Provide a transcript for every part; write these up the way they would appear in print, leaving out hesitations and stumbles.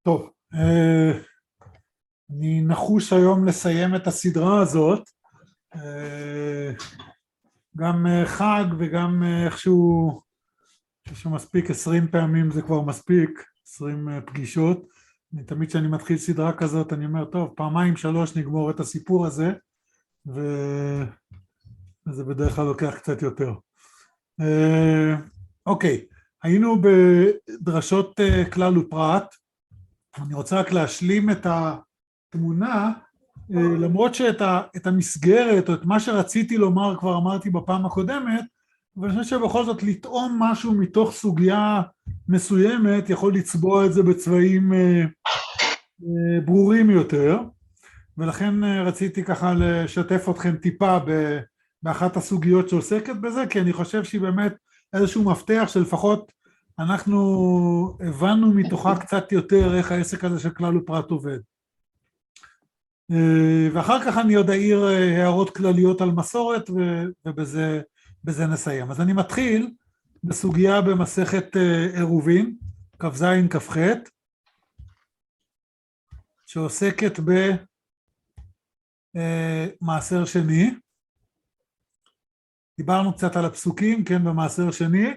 טוב, אני נחוש היום לסיים את הסדרה הזאת, גם חג וגם איכשהו מספיק 20 פעמים זה כבר מספיק, 20 פגישות. תמיד כשאני מתחיל סדרה כזאת אני אומר טוב, פעמיים שלוש נגמור את הסיפור הזה, וזה בדרך כלל לוקח קצת יותר. אוקיי, היינו בדרשות כלל ופרט. אני רוצה רק להשלים את התמונה, למרות שאת המסגרת או את מה שרציתי לומר כבר אמרתי בפעם הקודמת, אבל אני חושב שבכל זאת לטעום משהו מתוך סוגיה מסוימת יכול לצבוע את זה בצבעים ברורים יותר, ולכן רציתי ככה לשתף אתכם טיפה באחת הסוגיות שעוסקת בזה, כי אני חושב שהיא באמת איזשהו מפתח שלפחות אנחנו הבנו מתוכה קצת יותר איך העסק הזה של כלל ופרט עובד. ואחר כך אני עוד אעיר הערות כלליות על מסורת ובזה נסיים. אז אני מתחיל בסוגיה במסכת עירובין, כ"ז כ"ח, שעוסקת במעשר שני. דיברנו קצת על הפסוקים, כן, במעשר שני,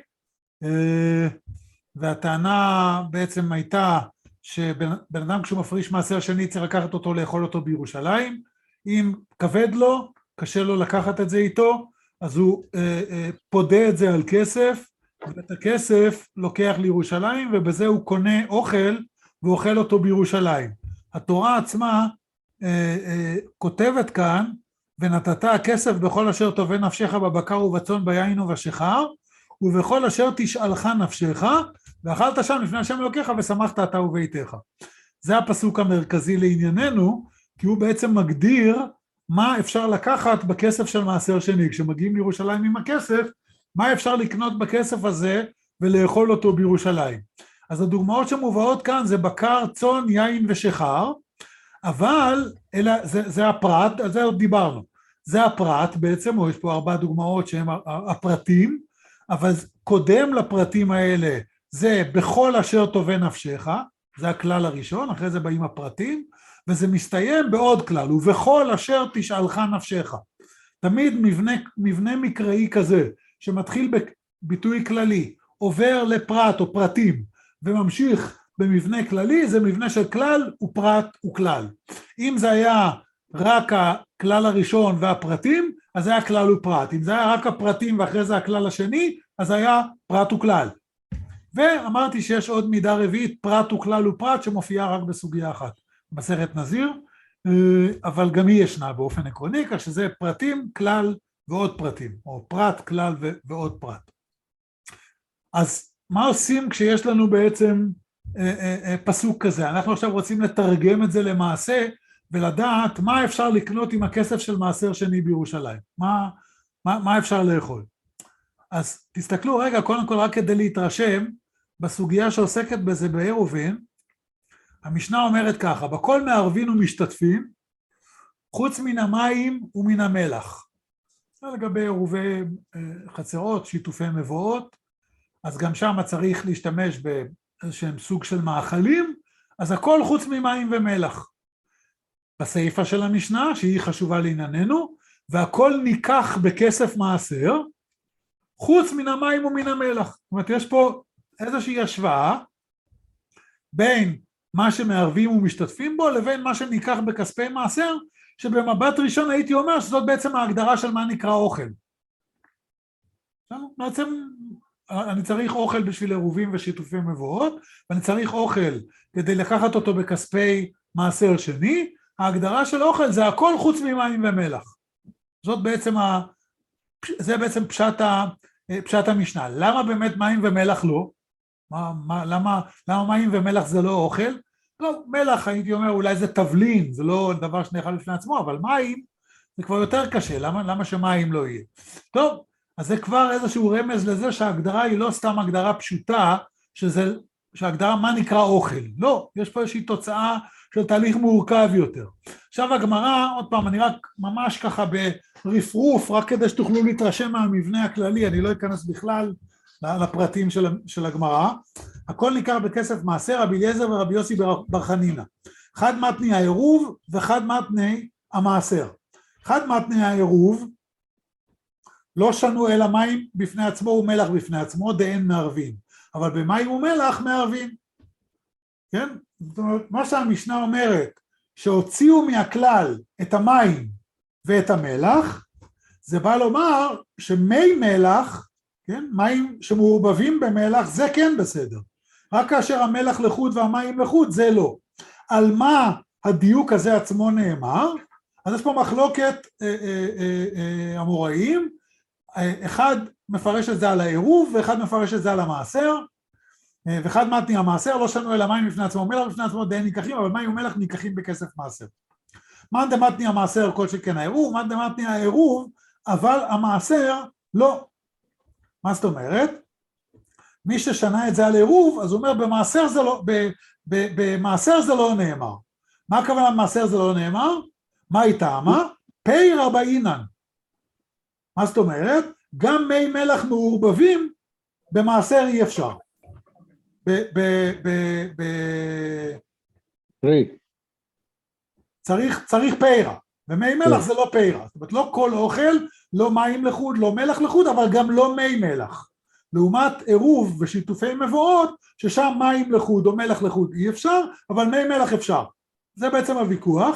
והטענה בעצם הייתה שבן אדם כשהוא מפריש מעשר שני צריך לקחת אותו, לאכול אותו בירושלים. אם כבד לו, קשה לו לקחת את זה איתו, אז הוא פודה את זה על כסף, ואת הכסף לוקח לירושלים, ובזה הוא קונה אוכל ואוכל אותו בירושלים. התורה עצמה כותבת כאן, ונתת הכסף בכל אשר טובי נפשך בבקר ובצאן ביין ובשיכר, ובכל אשר תשאלך נפשך, ואכלת שם לפני השם אלוקיך ושמחת אתה וביתך. זה הפסוק המרכזי לענייננו, כי הוא בעצם מגדיר מה אפשר לקחת בכסף של מעשר שני. כשמגיעים לירושלים עם הכסף, מה אפשר לקנות בכסף הזה ולאכול אותו בירושלים. אז הדוגמאות שמובאות כאן זה בקר, צאן, יין ושיכר, אבל זה הפרט, על זה עוד דיברנו. זה הפרט בעצם, או יש פה 4 דוגמאות שהם הפרטים, אבל קודם לפרטים האלה זה בכל אשר טובי נפשך, זה הכלל הראשון, אחרי זה באים הפרטים, וזה מסתיים בעוד כלל, ובכל אשר תשאלך נפשך. תמיד מבנה מקראי כזה, שמתחיל בביטוי כללי, עובר לפרט או פרטים, וממשיך במבנה כללי, זה מבנה של כלל ופרט וכלל. אם זה היה רק הכלל הראשון והפרטים, אז זה היה כלל ופרט. אם זה היה רק הפרטים ואחרי זה הכלל השני, אז היה פרט וכלל. ואמרתי שיש עוד מידה רביעית, פרט וכלל ופרט, שמופיעה רק בסוגיה אחת, מסכת נזיר, אבל גם היא ישנה באופן עקרוני, כך שזה פרטים, כלל ועוד פרטים, או פרט, כלל ועוד פרט. אז מה עושים כשיש לנו בעצם פסוק כזה? אנחנו עכשיו רוצים לתרגם את זה למעשה, ולדעת מה אפשר לקנות עם הכסף של מעשר שני בירושלים, מה אפשר לאכול. אז תסתכלו רגע, קודם כל רק כדי להתרשם, בסוגיה שעוסקת בזה בעירובין, המשנה אומרת ככה, בכל מערבין ומשתתפים, חוץ מן המים ומן המלח. זה לגבי עירובי חצרות, שיתופי מבואות, אז גם שם צריך להשתמש באיזשהם סוג של מאכלים, אז הכל חוץ ממים ומלח. בסעיפה של המשנה, שהיא חשובה לענייננו, והכל ניקח בכסף מעשר, חוץ מן המים ומן המלח. זאת אומרת, יש פה איזושהי השוואה, בין מה שמערבים ומשתתפים בו, לבין מה שניקח בכספי מעשר, שבמבט ראשון הייתי אומר, שזאת בעצם ההגדרה של מה נקרא אוכל. בעצם, אני צריך אוכל בשביל עירובים ושיתופי מבואות, ואני צריך אוכל כדי לקחת אותו בכספי מעשר שני, ההגדרה של אוכל זה הכל חוץ ממים ומלח. זה בעצם פשט המשנה. למה באמת מים ומלח לא? למה מים ומלח זה לא אוכל? לא, מלח הייתי אומר אולי זה תבלין, זה לא דבר שנאכל לפני עצמו, אבל מים זה כבר יותר קשה, למה שמים לא יהיה? טוב, אז זה כבר איזשהו רמז לזה שההגדרה היא לא סתם הגדרה פשוטה, שההגדרה מה נקרא אוכל. לא, יש פה איזושהי תוצאה של תהליך מורכב יותר. עכשיו הגמרא, עוד פעם, אני רק ממש ככה ברפרוף, רק כדי שתוכלו להתרשם מהמבנה הכללי, אני לא אכנס בכלל לפרטים של הגמרא. הכל ניכר בכסף מעשר, רבי אליעזר ורבי יוסי בר חנינא. חד מתני העירוב וחד מתני המעשר. חד מתני העירוב, לא שנו אלא מים בפני עצמו ומלח בפני עצמו, דאין מערבין. אבל במים ומלח מערבין. כן? זאת אומרת, מה שהמשנה אומרת, שהוציאו מהכלל את המים ואת המלח, זה בא לומר שמי מלח, כן? מים שמעורבבים במלח, זה כן בסדר. רק כאשר המלח לחוד והמים לחוד, זה לא. על מה הדיוק הזה עצמו נאמר? אז יש פה מחלוקת אמוראים, אחד מפרש את זה על העירוב, ואחד מפרש את זה על המעשר, ואחד מתני המעשר, לא שנו אלא מים לפני עצמו, מלח לפני עצמו די ניקחים, אבל מים ומלח ניקחים בכסף מעשר. מאן דמתני המעשר כל שכן העירוב, מאן דמתני העירוב, אבל המעשר לא. מה זאת אומרת? מי ששנה את זה על עירוב, אז הוא אומר במעשר זה לא נאמר. מה הכוונה במעשר זה לא נאמר? מה היא טעמה? פי רבעינן. מה זאת אומרת? גם מי מלח מעורבבים במעשר אי אפשר. צריך פירה, ומי מלח זה לא פירה, זאת אומרת לא כל אוכל, לא מים לחוד, לא מלח לחוד, אבל גם לא מי מלח, לעומת עירוב ושיתופי מבואות, ששם מים לחוד או מלח לחוד אי אפשר, אבל מי מלח אפשר, זה בעצם הוויכוח.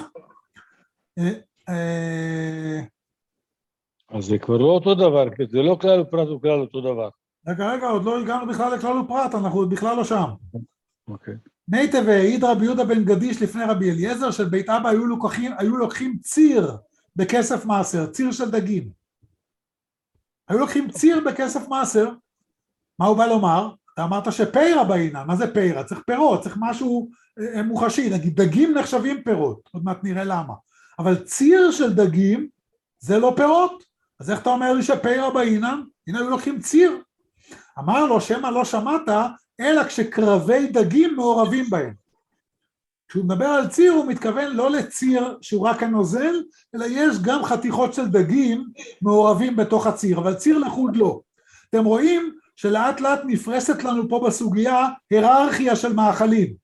אז זה כבר לא אותו דבר, כי זה לא כלל ופרט הוא כלל אותו דבר. רגע, עוד לא הגענו בכלל לכלל ופרט, אנחנו עוד בכלל לא שם. אוקיי. נייטה והעיד רבי יהודה בן גדיש לפני רבי אליעזר, של בית אבא היו לוקחים ציר בכסף מעשר, ציר של דגים. היו לוקחים ציר בכסף מעשר. מה הוא בא לומר? אתה אמרת שפירה בעינה, מה זה פירה? צריך פירות, צריך משהו מוחשי, נגיד דגים נחשבים פירות, עוד מעט נראה למה. אבל ציר של דגים זה לא פירות, אז איך אתה אומר לי שפירה בעינה? הנה היו לוקחים ציר. אמר לו שמה לא שמעת, אלא כשקרבי דגים מעורבים בהם. כשהוא מדבר על ציר, הוא מתכוון לא לציר שהוא רק הנוזל, אלא יש גם חתיכות של דגים מעורבים בתוך הציר, אבל ציר לחוד לא. אתם רואים שלאט לאט נפרסת לנו פה בסוגיה היררכיה של מאכלים.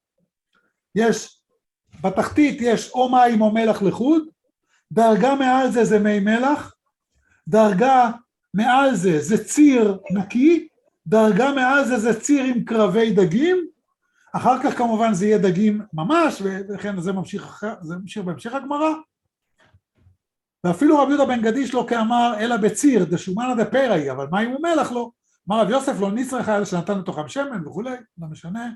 בתחתית יש או מים או מלח לחוד, דרגה מעל זה מי מלח, דרגה מעל זה ציר נקי, דרגה מעל זה ציר עם קרבי דגים, אחר כך כמובן זה יהיה דגים ממש, ולכן זה ממשיך בהמשך הגמרא. ואפילו רבי יהודה בן גדיש לא כאמר אלא בציר, דשומנא דפירא, אבל מים ומלח לא. אמר רב יוסף לא נצרך היה שנתן לתוכם שמן וכולי, לא משנה.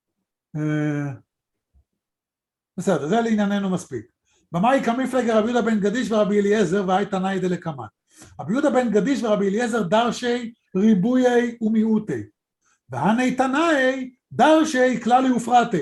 בסדר, זה לענייננו מספיק. במאי כמפלגי רבי יהודה בן גדיש ורבי אליעזר, והי תנאי דלקמן. רבי יהודה בן גדיש ורבי אליעזר דרשי ריבויי ומיעוטי, והני תנאי דרשי כללי ופרטי.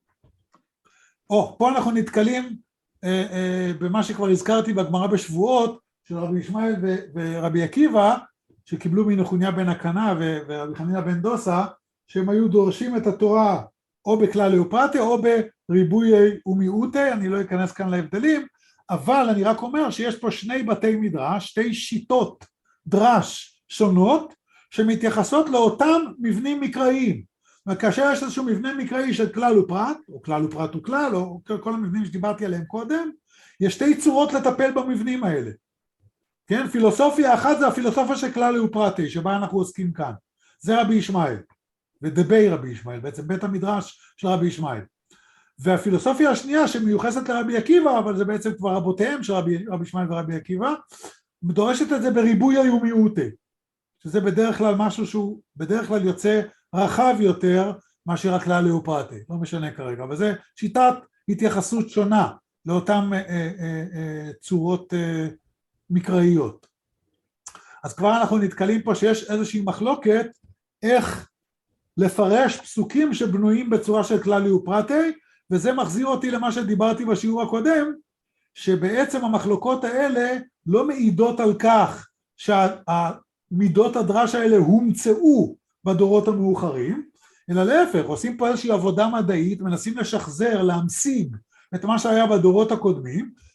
פה אנחנו נתקלים במה שכבר הזכרתי בגמרא בשבועות, של רבי ישמעאל ורבי עקיבא, שקיבלו מנחוניה בן הקנה ורבי חנינא בן דוסה, שהם היו דורשים את התורה או בכללי ופרטי או בריבויי ומיעוטי. אני לא אכנס כאן להבדלים, אבל אני רק אומר שיש פה שני בתי מדרש, שתי שיטות דרש שונות, שמתייחסות לאותם מבנים מקראיים. וכאשר יש איזשהו מבנה מקראי של כלל ופרט, או כלל ופרט וכלל, או כל המבנים שדיברתי עליהם קודם, יש שתי צורות לטפל במבנים האלה. כן, פילוסופיה אחת זה הפילוסופיה של כלל ופרטי, שבה אנחנו עוסקים כאן. זה רבי ישמעאל, ודבי רבי ישמעאל, בעצם בית המדרש של רבי ישמעאל. והפילוסופיה השנייה שמיוחסת לרבי עקיבא, אבל זה בעצם כבר רבותיהם של רבי ישמעאל ורבי עקיבא, דורשת את זה בריבויי ומיעוטי, שזה בדרך כלל משהו שהוא בדרך כלל יוצא רחב יותר מאשר הכלל ופרטי, לא משנה כרגע, אבל זה שיטת התייחסות שונה לאותן צורות מקראיות. אז כבר אנחנו נתקלים פה שיש איזושהי מחלוקת איך לפרש פסוקים שבנויים בצורה של כלל ופרטי, וזה מחזיר אותי למה שדיברתי בשיעור הקודם, שבעצם המחלוקות האלה לא מעידות על כך שהמידות הדרש האלה הומצאו בדורות המאוחרים, אלא להפך, עושים פה איזושהי עבודה מדעית, מנסים לשחזר, להמשיג את מה שהיה בדורות הקודמים,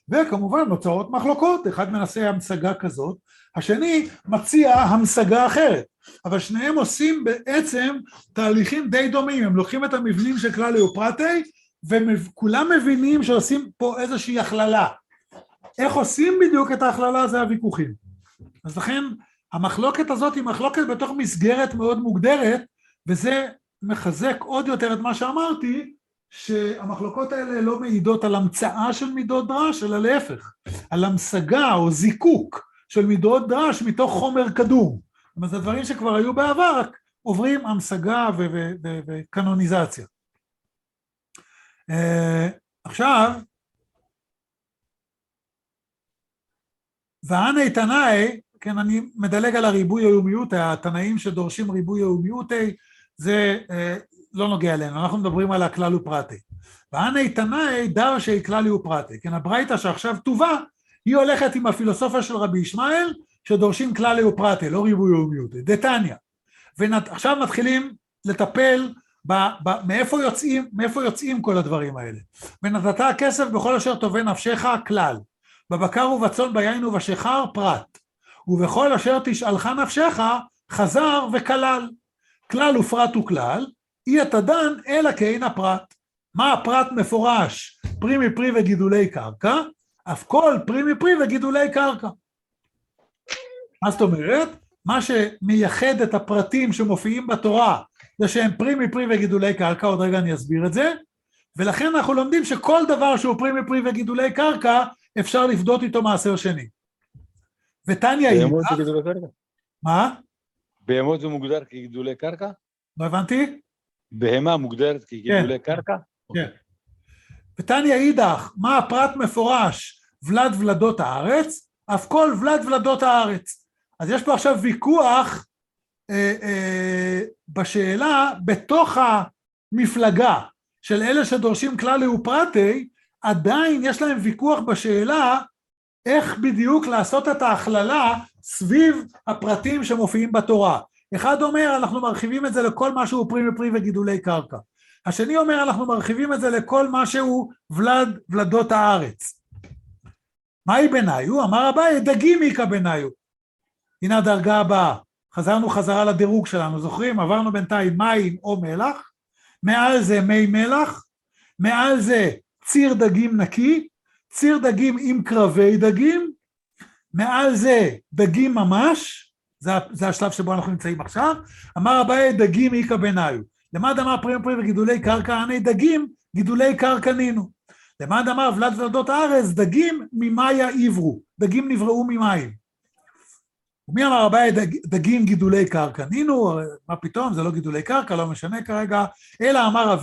וכמובן נוצרות מחלוקות, אחד מנסה המשגה כזאת, השני מציע המשגה אחרת, אבל שניהם עושים בעצם תהליכים די דומים, הם לוקחים את המבנים של כללי ופרטי, וכולם מבינים שעושים פה איזושהי הכללה. איך עושים בדיוק את ההכללה זה הוויכוחים. אז לכן המחלוקת הזאת היא מחלוקת בתוך מסגרת מאוד מוגדרת, וזה מחזק עוד יותר את מה שאמרתי, שהמחלוקות האלה לא מעידות על המצאה של מידות דרש, אלא להפך, על המשגה או זיקוק של מידות דרש מתוך חומר קדום. זאת אומרת, זה דברים שכבר היו בעבר, רק עוברים המשגה וקנוניזציה. עכשיו, והנה תנאי, כן, אני מדלג על הריבוי היומיות, התנאים שדורשים ריבוי היומיות, זה לא נוגע אלינו, אנחנו מדברים על הכלל ופרטי. והנה תנאי דרשי כללי ופרטי, כן, הברייתא שעכשיו טובה, היא הולכת עם הפילוסופיה של רבי ישמעאל, שדורשים כללי ופרטי, לא ריבוי היומיות, דתניא. ועכשיו מתחילים לטפל מאיפה יוצאים כל הדברים האלה. ונתת הכסף בכל אשר טובי נפשך כלל, בבקר ובצאן ביין ובשיכר פרט, ובכל אשר תשאלך נפשך חזר וכלל. כלל ופרט וכלל, אי אתה דן אלא כאין הפרט. מה הפרט מפורש? פרי מפרי וגידולי קרקע, אף כל פרי מפרי וגידולי קרקע. מה זאת אומרת? מה שמייחד את הפרטים שמופיעים בתורה, זה שהם פרי מפרי וגידולי קרקע, עוד רגע אני אסביר את זה, ולכן אנחנו לומדים שכל דבר שהוא פרי מפרי וגידולי קרקע, אפשר לפדות איתו מעשר שני. ותניא אידך... בהמות זה גידולי קרקע? מה? בהמות זה מוגדר כגידולי קרקע? לא הבנתי? בהמה מוגדרת כגידולי קרקע? כן. ותניא אידך, מה הפרט מפורש? ולד ולדות הארץ, אף כל ולד ולדות הארץ. אז יש פה עכשיו ויכוח בשאלה, בתוך המפלגה של אלה שדורשים כללי ופרטי, עדיין יש להם ויכוח בשאלה איך בדיוק לעשות את ההכללה סביב הפרטים שמופיעים בתורה. אחד אומר אנחנו מרחיבים את זה לכל מה שהוא פרי מפרי וגידולי קרקע. השני אומר אנחנו מרחיבים את זה לכל מה שהוא ולדות הארץ. מהי ביניו? אמר אביי, דגים איכא ביניו. הנה הדרגה הבאה. חזרנו חזרה לדירוג שלנו, זוכרים? עברנו בינתיים מים או מלח, מעל זה מי מלח, מעל זה ציר דגים נקי, ציר דגים עם קרבי דגים, מעל זה דגים ממש, זה השלב שבו אנחנו נמצאים עכשיו, אמר אביי דגים איכא ביניו. למד אמר פרי מפרי וגידולי קרקע, עני דגים, גידולי קרקע נינו. למד אמר ולד ולדות הארץ, דגים ממאיה עברו, דגים נבראו ממים. ומי אמר אביי דגים גידולי קרקע נינו, מה פתאום, זה לא גידולי קרקע, לא משנה כרגע, אלא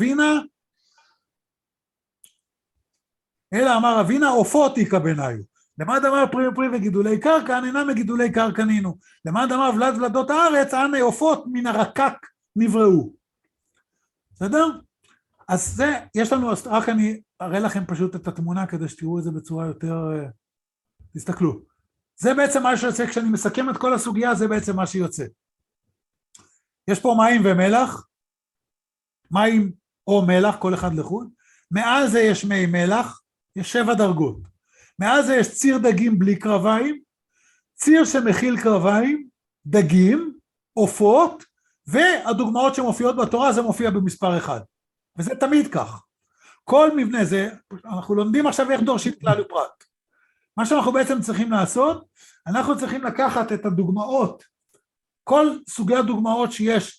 אמר אבינה עופות איכא ביניו. למד אמר פרי מפרי וגידולי קרקע, אינם מגידולי קרקע נינו. למד אמר ולד ולדות הארץ, עני עופות מן הרקק נבראו. בסדר? אז זה, יש לנו, רק אני אראה לכם פשוט את התמונה כדי שתראו את זה בצורה יותר, תסתכלו. זה בעצם מה שיוצא, כשאני מסכם את כל הסוגיה, זה בעצם מה שיוצא. יש פה מים ומלח, מים או מלח, כל אחד לחוד, מעל זה יש מי מלח, יש 7 דרגות. מעל זה יש ציר דגים בלי קרביים, ציר שמכיל קרביים, דגים, עופות, והדוגמאות שמופיעות בתורה זה מופיע במספר 1. וזה תמיד כך. כל מבנה זה, אנחנו לומדים עכשיו איך דורשים כלל ופרט. מה שאנחנו בעצם צריכים לעשות, אנחנו צריכים לקחת את הדוגמאות, כל סוגי הדוגמאות שיש,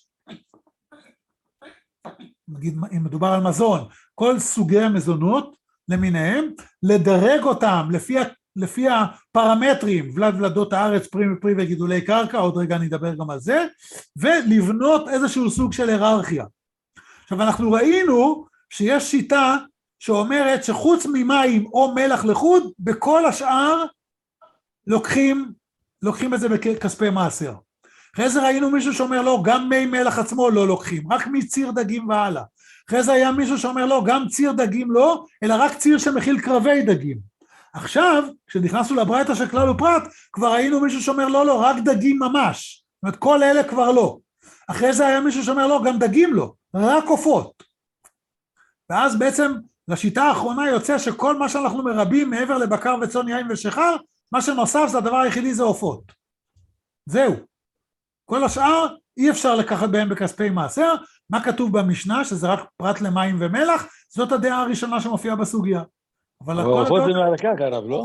נגיד אם מדובר על מזון, כל סוגי המזונות למיניהם, לדרג אותם לפי הפרמטרים, ולד ולדות הארץ, פרי מפרי וגידולי קרקע, עוד רגע נדבר גם על זה, ולבנות איזשהו סוג של היררכיה. עכשיו אנחנו ראינו שיש שיטה שאומרת שחוץ ממים או מלח לחוד, בכל השאר לוקחים את זה בכספי מעשר. אחרי זה ראינו מישהו שאומר לא, גם מי מלח עצמו לא לוקחים, רק מציר דגים והלאה. אחרי זה היה מישהו שאומר לא, גם ציר דגים לא, אלא רק ציר שמכיל קרבי דגים. עכשיו, כשנכנסנו לברייתא של כלל ופרט, כבר ראינו מישהו שאומר לא, רק דגים ממש. זאת אומרת, כל אלה כבר לא. אחרי זה היה מישהו שאומר לא, גם דגים לא, רק עופות. ואז בעצם לשיטה האחרונה יוצא שכל מה שאנחנו מרבים מעבר לבקר וצאן יין ושיכר, מה שנוסף זה הדבר היחידי זה עופות. זהו. כל השאר אי אפשר לקחת בהם בכספי מעשר. מה כתוב במשנה? שזה רק פרט למים ומלח, זאת הדעה הראשונה שמופיעה בסוגיה. אבל העופות זה מהרקק, הרב, לא?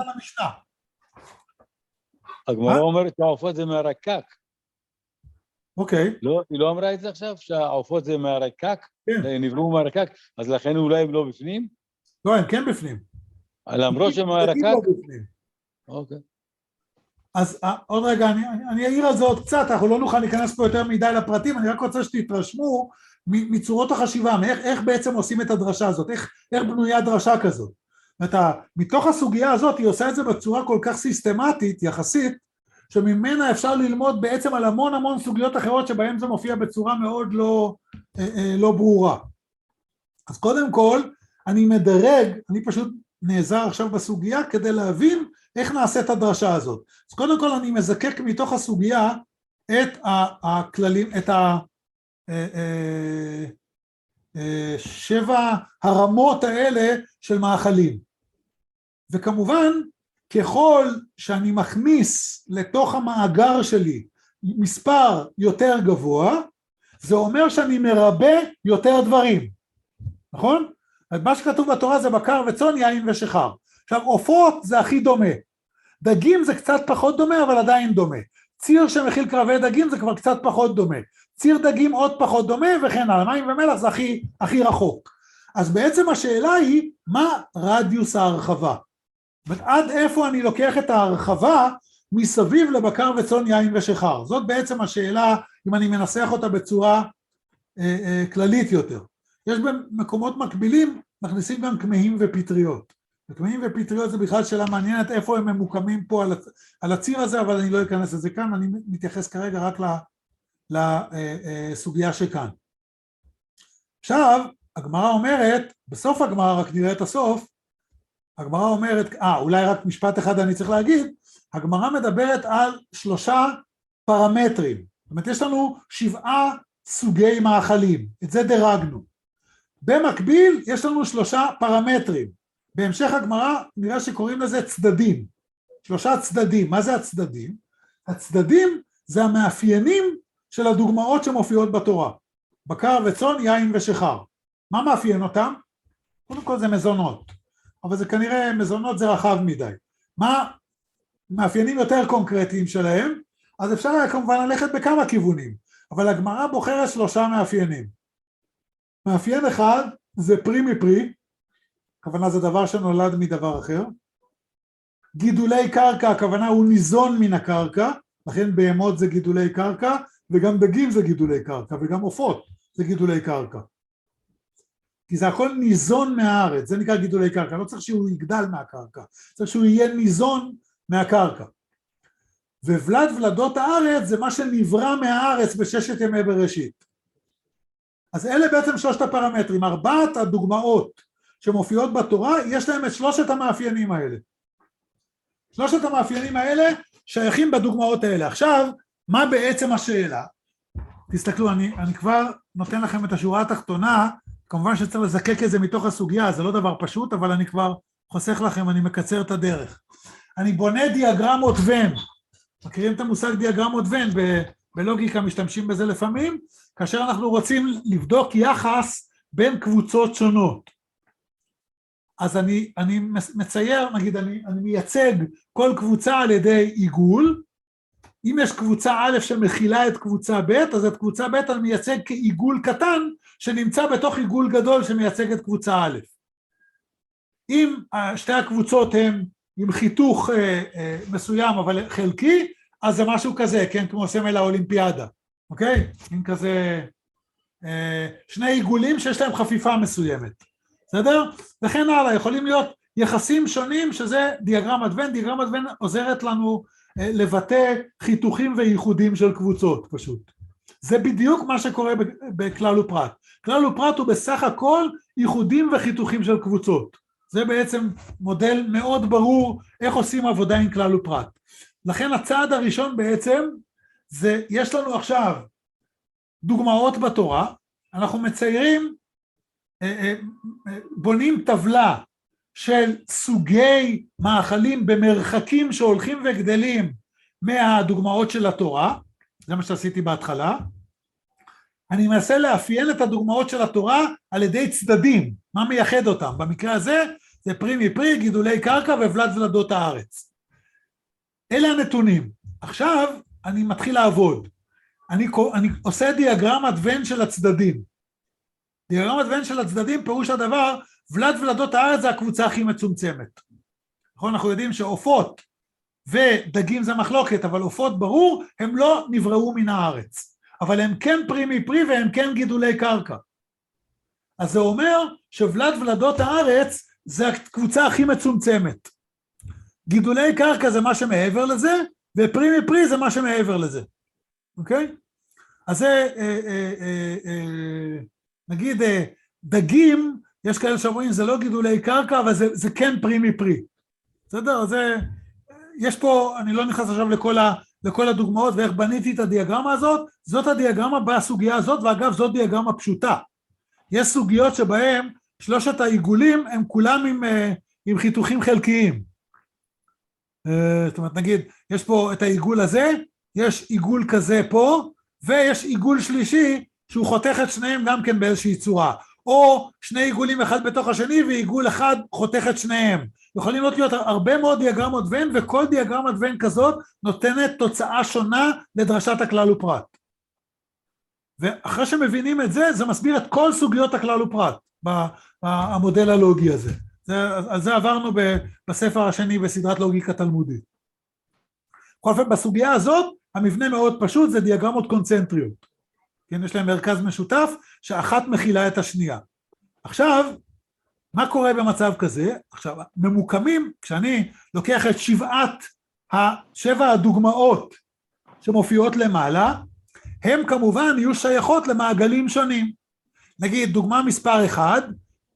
הגמרא אומרת שהעופות זה מהרקק. אוקיי. לא, היא לא אמרה את זה עכשיו, שהעופות זה מהרקק? כן. נבראו מהרקק, אז לכן אולי הם לא בפנים? לא, הם כן בפנים. למרות שהם מהרקק? אוקיי. אז עוד רגע, אני אעיר על זה עוד קצת, אנחנו לא נוכל להיכנס פה יותר מדי לפרטים, אני רק רוצה שתתרשמו מצורות החשיבה, איך בעצם עושים את הדרשה הזאת, איך בנויה דרשה כזאת. מתוך הסוגיה הזאת היא עושה את זה בצורה כל כך סיסטמטית, יחסית, שממנה אפשר ללמוד בעצם על המון סוגיות אחרות שבהן זה מופיע בצורה מאוד לא ברורה. אז קודם כל, אני מדרג, אני פשוט נעזר עכשיו בסוגיה כדי להבין איך נעשה את הדרשה הזאת. אז קודם כל אני מזקק מתוך הסוגיה את הכללים, את שבע הרמות האלה של מאכלים. וכמובן, ככל שאני מכניס לתוך המאגר שלי מספר יותר גבוה, זה אומר שאני מרבה יותר דברים. נכון? מה שכתוב בתורה זה בקר וצאן, יין ושיכר. עכשיו, עופות זה הכי דומה. דגים זה קצת פחות דומה, אבל עדיין דומה. ציר שמכיל קרבי דגים זה כבר קצת פחות דומה. ציר דגים עוד פחות דומה, וכן הלאה. מים ומלח זה הכי רחוק. אז בעצם השאלה היא, מה רדיוס ההרחבה? עד איפה אני לוקח את ההרחבה מסביב לבקר וצאן, יין ושיכר? זאת בעצם השאלה, אם אני מנסח אותה בצורה כללית יותר. יש במקומות מקבילים, מכניסים גם כמהים ופטריות. כמהים ופטריות זה בכלל שאלה מעניינת, איפה הם ממוקמים פה על הציר הזה, אבל אני לא אכנס לזה כאן, אני מתייחס כרגע רק לסוגיה שכאן. עכשיו, הגמרא אומרת, בסוף הגמרא, רק נראה את הסוף, הגמרא אומרת, אולי רק משפט אחד אני צריך להגיד, הגמרא מדברת על 3 פרמטרים. זאת אומרת, יש לנו 7 סוגי מאכלים, את זה דרגנו. במקביל, יש לנו 3 פרמטרים. בהמשך הגמרא נראה שקוראים לזה צדדים. 3 צדדים. מה זה הצדדים? הצדדים זה המאפיינים של הדוגמאות שמופיעות בתורה. בקר וצאן, יין ושיכר. מה מאפיין אותם? קודם כל זה מזונות. אבל זה כנראה, מזונות זה רחב מדי. מה מאפיינים יותר קונקרטיים שלהם? אז אפשר היה כמובן ללכת בכמה כיוונים. אבל הגמרא בוחרת 3 מאפיינים. מאפיין אחד זה פרי מפרי, הכוונה זה דבר שנולד מדבר אחר. גידולי קרקע, הכוונה הוא ניזון מן הקרקע, לכן בהמות זה גידולי קרקע, וגם דגים זה גידולי קרקע, וגם עופות זה גידולי קרקע. כי זה הכל ניזון מהארץ, זה נקרא גידולי קרקע, לא צריך שהוא יגדל מהקרקע, צריך שהוא יהיה ניזון מהקרקע. ולדות הארץ זה מה שנברא מהארץ ב6 ימי בראשית. אז אלה בעצם 3 הפרמטרים, 4 הדוגמאות שמופיעות בתורה, יש להם את 3 המאפיינים האלה. 3 המאפיינים האלה שייכים בדוגמאות האלה. עכשיו, מה בעצם השאלה? תסתכלו, אני כבר נותן לכם את השורה התחתונה, כמובן שצריך לזקק את זה מתוך הסוגיה, זה לא דבר פשוט, אבל אני כבר חוסך לכם, אני מקצר את הדרך. אני בונה דיאגרמות ון. מכירים את המושג דיאגרמות ון? בלוגיקה משתמשים בזה לפעמים, כאשר אנחנו רוצים לבדוק יחס בין קבוצות שונות. אז אני מצייר, נגיד, אני מייצג כל קבוצה על ידי עיגול, אם יש קבוצה א' שמכילה את קבוצה ב', אז את קבוצה ב' אני מייצג כעיגול קטן, שנמצא בתוך עיגול גדול שמייצג את קבוצה א'. אם שתי הקבוצות הן עם חיתוך מסוים אבל חלקי, אז זה משהו כזה, כן, כמו סמל האולימפיאדה, אוקיי? עם כזה 2 עיגולים שיש להם חפיפה מסוימת, בסדר? וכן הלאה, יכולים להיות יחסים שונים שזה דיאגרמת ון, דיאגרמת ון עוזרת לנו לבטא חיתוכים וייחודים של קבוצות פשוט. זה בדיוק מה שקורה בכלל ופרט. כלל ופרט הוא בסך הכל ייחודים וחיתוכים של קבוצות. זה בעצם מודל מאוד ברור איך עושים עבודה עם כלל ופרט. לכן הצעד הראשון בעצם זה, יש לנו עכשיו דוגמאות בתורה, אנחנו מציירים בונים טבלה של סוגי מאכלים במרחקים שהולכים וגדלים מהדוגמאות של התורה, זה מה שעשיתי בהתחלה, אני מנסה לאפיין את הדוגמאות של התורה על ידי צדדים, מה מייחד אותם, במקרה הזה זה פרי מפרי, גידולי קרקע ובלד ולדות הארץ. אלה הנתונים. עכשיו אני מתחיל לעבוד, אני עושה דיאגרמת ון של הצדדים. דיאגרמת ון של הצדדים פירוש הדבר, ולד ולדות הארץ זה הקבוצה הכי מצומצמת. נכון, אנחנו יודעים שעופות ודגים זה מחלוקת, אבל עופות ברור, הם לא נבראו מן הארץ, אבל הם כן פרי מפרי והם כן גידולי קרקע. אז זה אומר שוולד ולדות הארץ זה הקבוצה הכי מצומצמת. גידולי קרקע זה מה שמעבר לזה, ופרי מפרי זה מה שמעבר לזה. אוקיי? אז זה, נגיד, דגים, יש כאלה שאומרים, זה לא גידולי קרקע, אבל זה כן פרי מפרי. בסדר? זה, יש פה, אני לא נכנס עכשיו לכל הדוגמאות, ואיך בניתי את הדיאגרמה הזאת, זאת הדיאגרמה בסוגיה הזאת, ואגב, זאת דיאגרמה פשוטה. יש סוגיות שבהם שלושת העיגולים הם כולם עם חיתוכים חלקיים. זאת אומרת, נגיד, יש פה את העיגול הזה, יש עיגול כזה פה, ויש עיגול שלישי שהוא חותך את שניהם גם כן באיזושהי צורה, או שני עיגולים אחד בתוך השני ועיגול אחד חותך את שניהם. יכולים להיות הרבה מאוד דיאגרמות ון, וכל דיאגרמת ון כזאת נותנת תוצאה שונה לדרשת הכלל ופרט. ואחרי שמבינים את זה, זה מסביר את כל סוגיות הכלל ופרט במודל הלוגי הזה. על זה עברנו בספר השני בסדרת לוגיקה תלמודית. בכל אופן, בסוגיה הזאת, המבנה מאוד פשוט, זה דיאגרמות קונצנטריות. כן, יש להם מרכז משותף, שאחת מכילה את השנייה. עכשיו, מה קורה במצב כזה? עכשיו, ממוקמים, כשאני לוקח את שבע הדוגמאות שמופיעות למעלה, הם כמובן יהיו שייכות למעגלים שונים. נגיד, דוגמה מספר 1,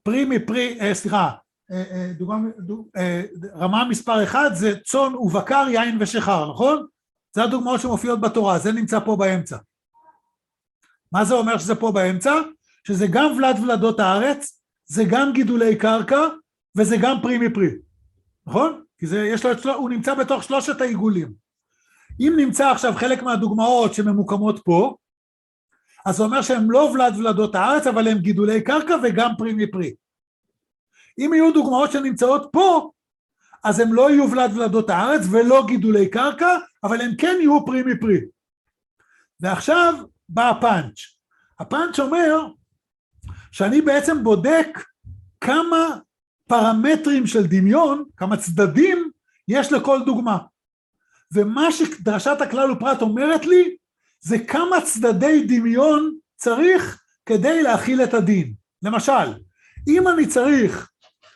רמה מספר 1 זה צאן ובקר, יין ושחר, נכון? זה הדוגמאות שמופיעות בתורה, זה נמצא פה באמצע. מה זה אומר שזה פה באמצע? שזה גם ולד ולדות הארץ, זה גם גידולי קרקע, וזה גם פרי מפרי. נכון? כי הוא נמצא בתוך שלושת העיגולים. אם נמצא עכשיו חלק מהדוגמאות שממוקמות פה, אז זה אומר שהם לא ולד ולדות הארץ, אבל הם גידולי קרקע וגם פרי מפרי. אם יהיו דוגמאות שנמצאות פה, אז הם לא יהיו ולד ולדות הארץ ולא גידולי קרקע, אבל הם כן יהיו פרי מפרי. ועכשיו בא הפאנץ'. הפאנץ' אומר שאני בעצם בודק כמה פרמטרים של דמיון, כמה צדדים יש לכל דוגמה. ומה שדרשת הכלל ופרט אומרת לי, זה כמה צדדי דמיון צריך כדי להכיל את הדין. למשל, אם אני צריך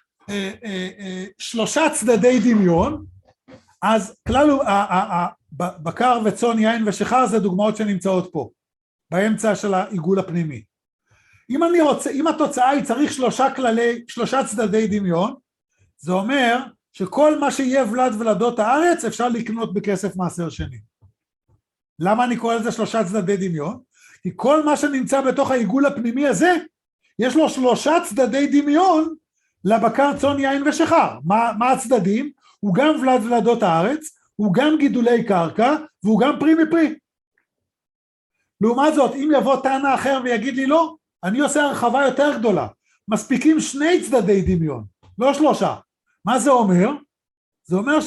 3 צדדי דמיון, אז בקר וצאן, יין ושחר זה דוגמאות שנמצאות פה, באמצע של העיגול הפנימי. אם התוצאה היא צריך 3 צדדי דמיון, זה אומר שכל מה שיהיה ולד ולדות הארץ אפשר לקנות בכסף מעשר שני. למה אני קורא לזה 3 צדדי דמיון? כי כל מה שנמצא בתוך העיגול הפנימי הזה, יש לו 3 צדדי דמיון לבקר, צאן, יין ושחר. מה הצדדים? הוא גם ולד ולדות הארץ, הוא גם גידולי קרקע, והוא גם פרי מפרי. לעומת זאת, אם יבוא טענה אחר ויגיד לי לא, אני עושה הרחבה יותר גדולה. מספיקים 2 צדדי דמיון, לא 3. מה זה אומר? זה אומר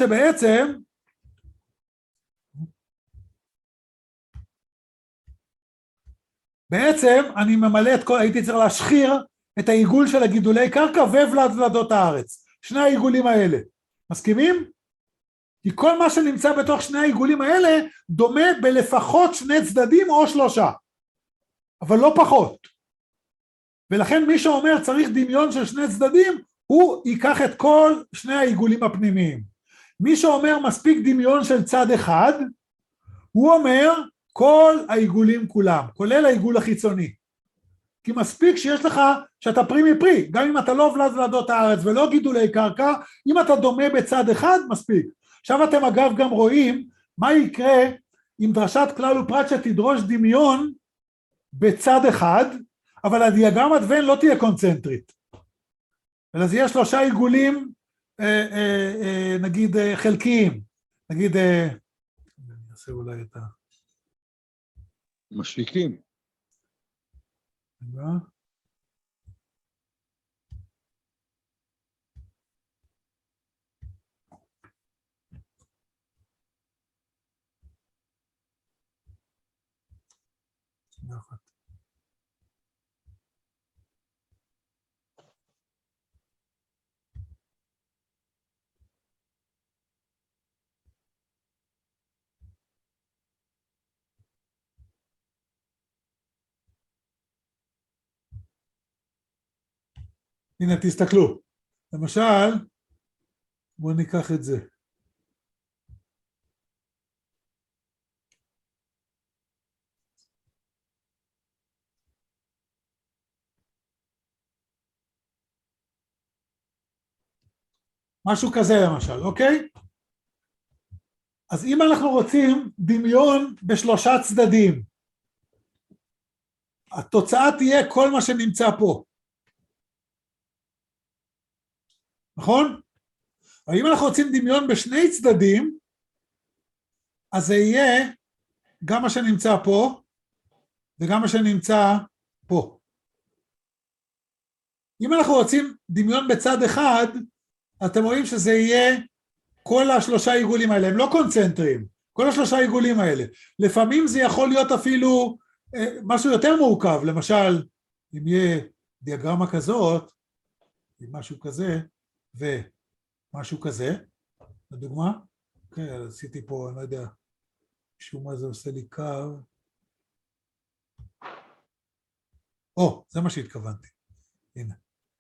בעצם אני ממלא את כל, הייתי צריך להשחיר את העיגול של הגידולי קרקע וולד ולדות הארץ. 2 העיגולים האלה. מסכימים? כי כל מה שנמצא בתוך 2 העיגולים האלה דומה בלפחות 2 צדדים או 3. אבל לא פחות. ולכן מי שאומר צריך דמיון של 2 צדדים, הוא ייקח את כל 2 העיגולים הפנימיים. מי שאומר מספיק דמיון של צד אחד, הוא אומר כל העיגולים כולם, כולל העיגול החיצוני. כי מספיק שיש לך, שאתה פרי מפרי, גם אם אתה לא ולד ולדות הארץ ולא גידולי קרקע, אם אתה דומה בצד אחד, מספיק. עכשיו אתם אגב גם רואים מה יקרה עם דרשת כלל ופרט שתדרוש דמיון בצד אחד, אבל הדיאגרמת ון לא תהיה קונצנטרית, אלא זה יהיה 3 עיגולים, נגיד חלקיים, נגיד, אני אעשה אולי את ה... משליקים. הנה תסתכלו, למשל, בואו ניקח את זה. משהו כזה למשל, אוקיי? אז אם אנחנו רוצים דמיון ב3 צדדים, התוצאה תהיה כל מה שנמצא פה. נכון? אבל אם אנחנו רוצים דמיון ב2 צדדים, אז זה יהיה גם מה שנמצא פה, וגם מה שנמצא פה. אם אנחנו רוצים דמיון בצד אחד, אתם רואים שזה יהיה כל 3 עיגולים האלה, הם לא קונצנטריים, כל 3 עיגולים האלה. לפעמים זה יכול להיות אפילו משהו יותר מורכב, למשל, אם יהיה דיאגרמה כזאת, משהו כזה, ומשהו כזה, לדוגמה, אוקיי, עשיתי פה, אני לא יודע, משום מה זה עושה לי קו, זה מה שהתכוונתי, הנה.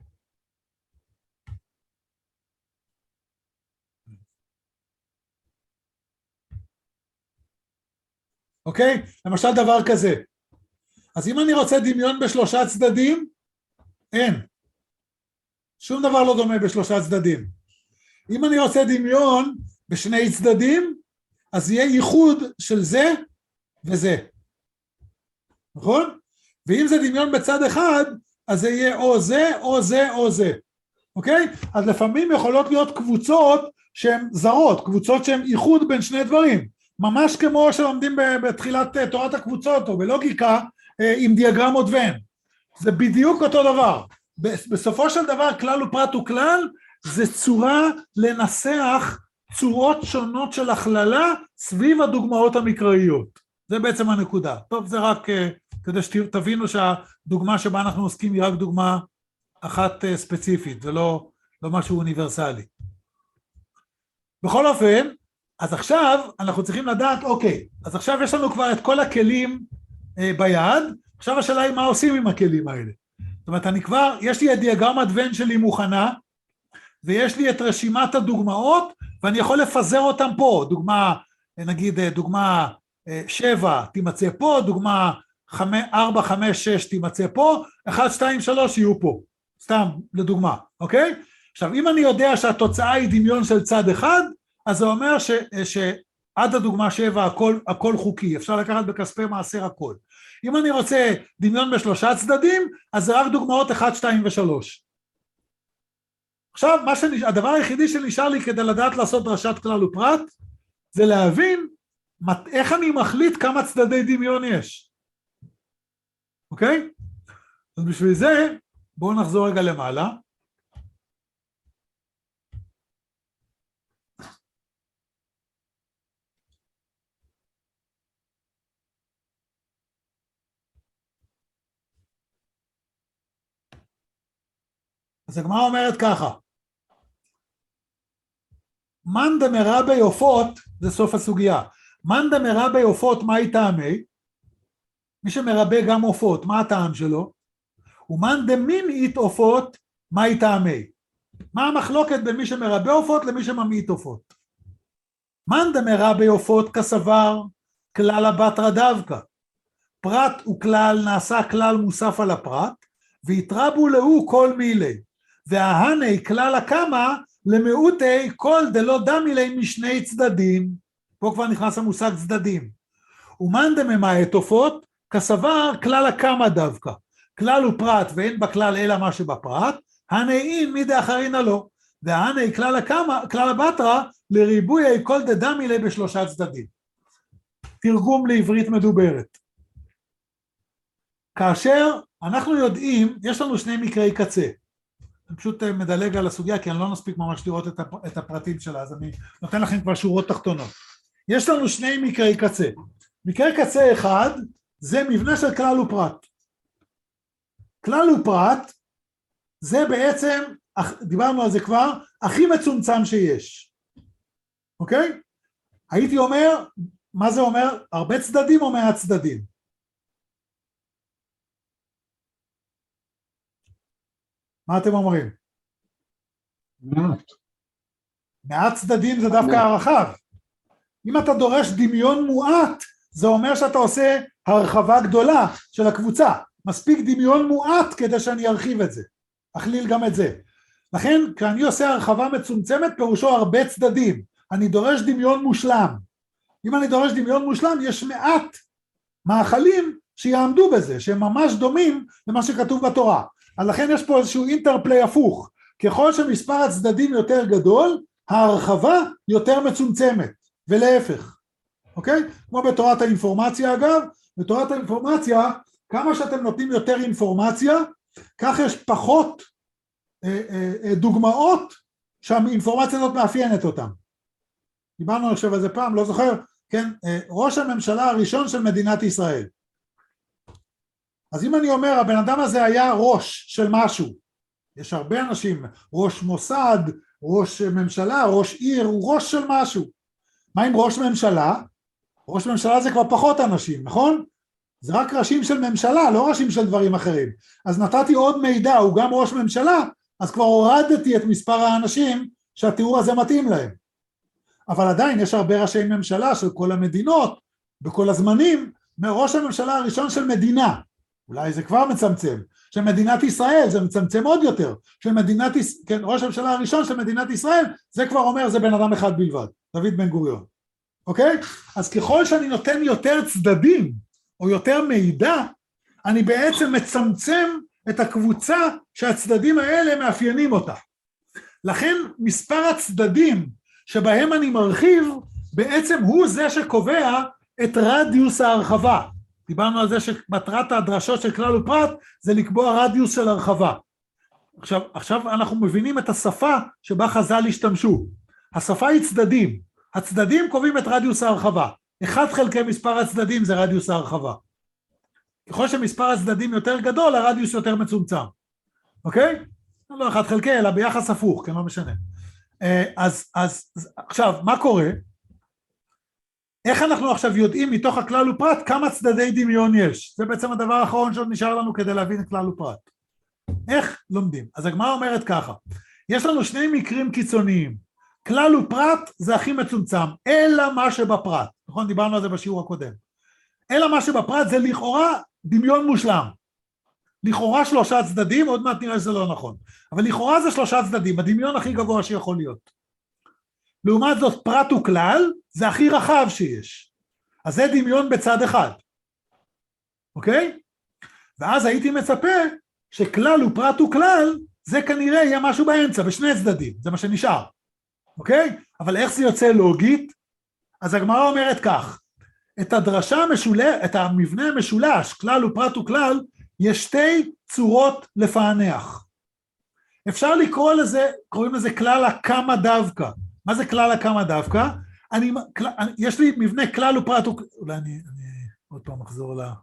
אוקיי? למשל דבר כזה. אז אם אני רוצה דמיון ב3 צדדים, אין. שום דבר לא דומה ב3 צדדים. אם אני רוצה דמיון ב2 צדדים, אז יהיה ייחוד של זה וזה. נכון? ואם זה דמיון בצד אחד, אז זה יהיה או זה, או זה, או זה. אוקיי? אז לפעמים יכולות להיות קבוצות שהן זרות, קבוצות שהן ייחוד בין 2 דברים. ממש כמו שלומדים בתחילת תורת הקבוצות או בלוגיקה עם דיאגרמות ון. זה בדיוק אותו דבר. בסופו של דבר כלל ופרט וכלל זה צורה לנסח צורות שונות של הכללה סביב הדוגמאות המקראיות. זה בעצם הנקודה. טוב, זה רק כדי שתבינו שהדוגמה שבה אנחנו עוסקים היא רק דוגמה אחת ספציפית ולא משהו אוניברסלי. בכל אופן, אז עכשיו אנחנו צריכים לדעת, אוקיי, אז עכשיו יש לנו כבר את כל הכלים ביד, עכשיו השאלה היא מה עושים עם הכלים האלה. זאת אומרת, יש לי את דיאגרמת ון שלי מוכנה, ויש לי את רשימת הדוגמאות, ואני יכול לפזר אותם פה, נגיד דוגמה 7 תימצא פה, דוגמה 4, 5, 6 תימצא פה, 1, 2, 3 יהיו פה, סתם לדוגמה, אוקיי? עכשיו, אם אני יודע שהתוצאה היא דמיון של צד אחד, אז זה אומר שעד הדוגמה 7 הכל חוקי, אפשר לקחת בכספי מעשר הכל. אם אני רוצה דמיון ב3 צדדים, אז זה רק דוגמאות 1, 2 ו3. עכשיו, הדבר היחידי שנשאר לי כדי לדעת לעשות דרשת כלל ופרט, זה להבין איך אני מחליט כמה צדדי דמיון יש. אוקיי? אז בשביל זה, בואו נחזור רגע למעלה. אז הגמרא אומרת ככה, מן דמרבה עופות, זה סוף הסוגיה, מן דמרבה עופות, מה היא טעמי? מי שמרבה גם עופות, מה הטעם שלו? ומן דממעיט עופות, מה היא טעמי? מה המחלוקת בין מי שמרבה עופות למי שממעיט עופות? מן דמרבה עופות כסבר, כלל הבטרא דווקא. פרט וכלל נעשה כלל מוסף על הפרט, ויתרבו להו כל מילי. וההני כלל הקמה למיעוטי כל דלא דמילי משני צדדים. פה כבר נכנס המושג צדדים. ומאן דממעט עופות כסבר כלל הקמה דווקא. כלל הוא פרט ואין בכלל אלא מה שבפרט, הנאין מידי אחרינא לא, והנאי כלל הבטרא לריבוי כל דדמי ליה בשלושה צדדים. תרגום לעברית מדוברת. כאשר אנחנו יודעים, יש לנו שני מקרי קצה, אני פשוט מדלג על הסוגיה כי אני לא נספיק ממש לראות את הפרטים שלה, אז אני נותן לכם כבר שורות תחתונות. יש לנו שני מקרי קצה. מקרה קצה אחד זה מבנה של כלל ופרט. כלל ופרט זה בעצם, דיברנו על זה כבר, הכי מצומצם שיש. אוקיי? הייתי אומר, מה זה אומר? הרבה צדדים או מעט צדדים? מה אתם אומרים? מעט צדדים זה דווקא הרחב. אם אתה דורש דמיון מועט, זה אומר שאתה עושה הרחבה גדולה של הקבוצה. מספיק דמיון מועט כדי שאני ארחיב את זה. אכליל גם את זה. לכן, כשאני עושה הרחבה מצומצמת, פירושו הרבה צדדים. אני דורש דמיון מושלם. אם אני דורש דמיון מושלם, יש מעט מאכלים שיעמדו בזה, שהם ממש דומים למה שכתוב בתורה. אז לכן יש פה איזשהו אינטרפליי הפוך. ככל שמספר הצדדים יותר גדול, ההרחבה יותר מצומצמת, ולהפך. אוקיי? כמו בתורת האינפורמציה אגב, בתורת האינפורמציה, כמה שאתם נותנים יותר אינפורמציה, כך יש פחות דוגמאות שהאינפורמציה הזאת מאפיינת אותם. דיברנו אני חושב על זה פעם, לא זוכר, כן, ראש הממשלה הראשון של מדינת ישראל. אז אם אני אומר, הבן אדם הזה היה ראש של משהו, יש הרבה אנשים, ראש מוסד, ראש ממשלה, ראש עיר, הוא ראש של משהו. מה עם ראש ממשלה? ראש ממשלה זה כבר פחות אנשים, נכון? זה רק ראשים של ממשלה, לא ראשים של דברים אחרים. אז נתתי עוד מידע, הוא גם ראש ממשלה, אז כבר הורדתי את מספר האנשים שהתיאור הזה מתאים להם. אבל עדיין יש הרבה ראשי ממשלה של כל המדינות, בכל הזמנים, מראש הממשלה הראשון של מדינה. אולי זה כבר מצמצם. של מדינת ישראל, זה מצמצם עוד יותר. של מדינת, כן, ראש הממשלה הראשון של מדינת ישראל, זה כבר אומר, זה בן אדם אחד בלבד, דוד בן גוריון. אוקיי? אז ככל שאני נותן יותר צדדים, או יותר מידע, אני בעצם מצמצם את הקבוצה שהצדדים האלה מאפיינים אותה. לכן מספר הצדדים שבהם אני מרחיב, בעצם הוא זה שקובע את רדיוס ההרחבה. דיברנו על זה שמטרת הדרשות של כלל ופרט זה לקבוע רדיוס של הרחבה. עכשיו אנחנו מבינים את השפה שבה חז"ל השתמשו. השפה היא צדדים. הצדדים קובעים את רדיוס ההרחבה. 1 חלקי מספר הצדדים זה רדיוס ההרחבה. ככל שמספר הצדדים יותר גדול, הרדיוס יותר מצומצם. אוקיי? לא 1 חלקי, אלא ביחס הפוך, כן, לא משנה. אז עכשיו, מה קורה? איך אנחנו עכשיו יודעים מתוך הכלל ופרט כמה צדדי דמיון יש? זה בעצם הדבר האחרון שעוד נשאר לנו כדי להבין את כלל ופרט. איך לומדים? אז הגמרא אומרת ככה, יש לנו שני מקרים קיצוניים, כלל ופרט זה הכי מצומצם, אלא מה שבפרט, נכון? דיברנו על זה בשיעור הקודם. אלא מה שבפרט זה לכאורה דמיון מושלם. לכאורה 3 צדדים, עוד מעט נראה שזה לא נכון. אבל לכאורה זה 3 צדדים, הדמיון הכי גבוה שיכול להיות. לעומת זאת פרט וכלל, זה הכי רחב שיש. אז זה דמיון בצד אחד. אוקיי? ואז הייתי מצפה שכלל ופרט וכלל, זה כנראה יהיה משהו באמצע, בשני צדדים, זה מה שנשאר. אוקיי? אבל איך זה יוצא לוגית? אז הגמרא אומרת כך, את הדרשה המשולשת, את המבנה המשולש, כלל ופרט וכלל, יש 2 צורות לפענח. אפשר לקרוא לזה, קוראים לזה כלל הכמה דווקא. מה זה כלל הכמה דווקא? יש לי מבנה כלל ופרט וכלל, אולי אני עוד פעם אחזור לה.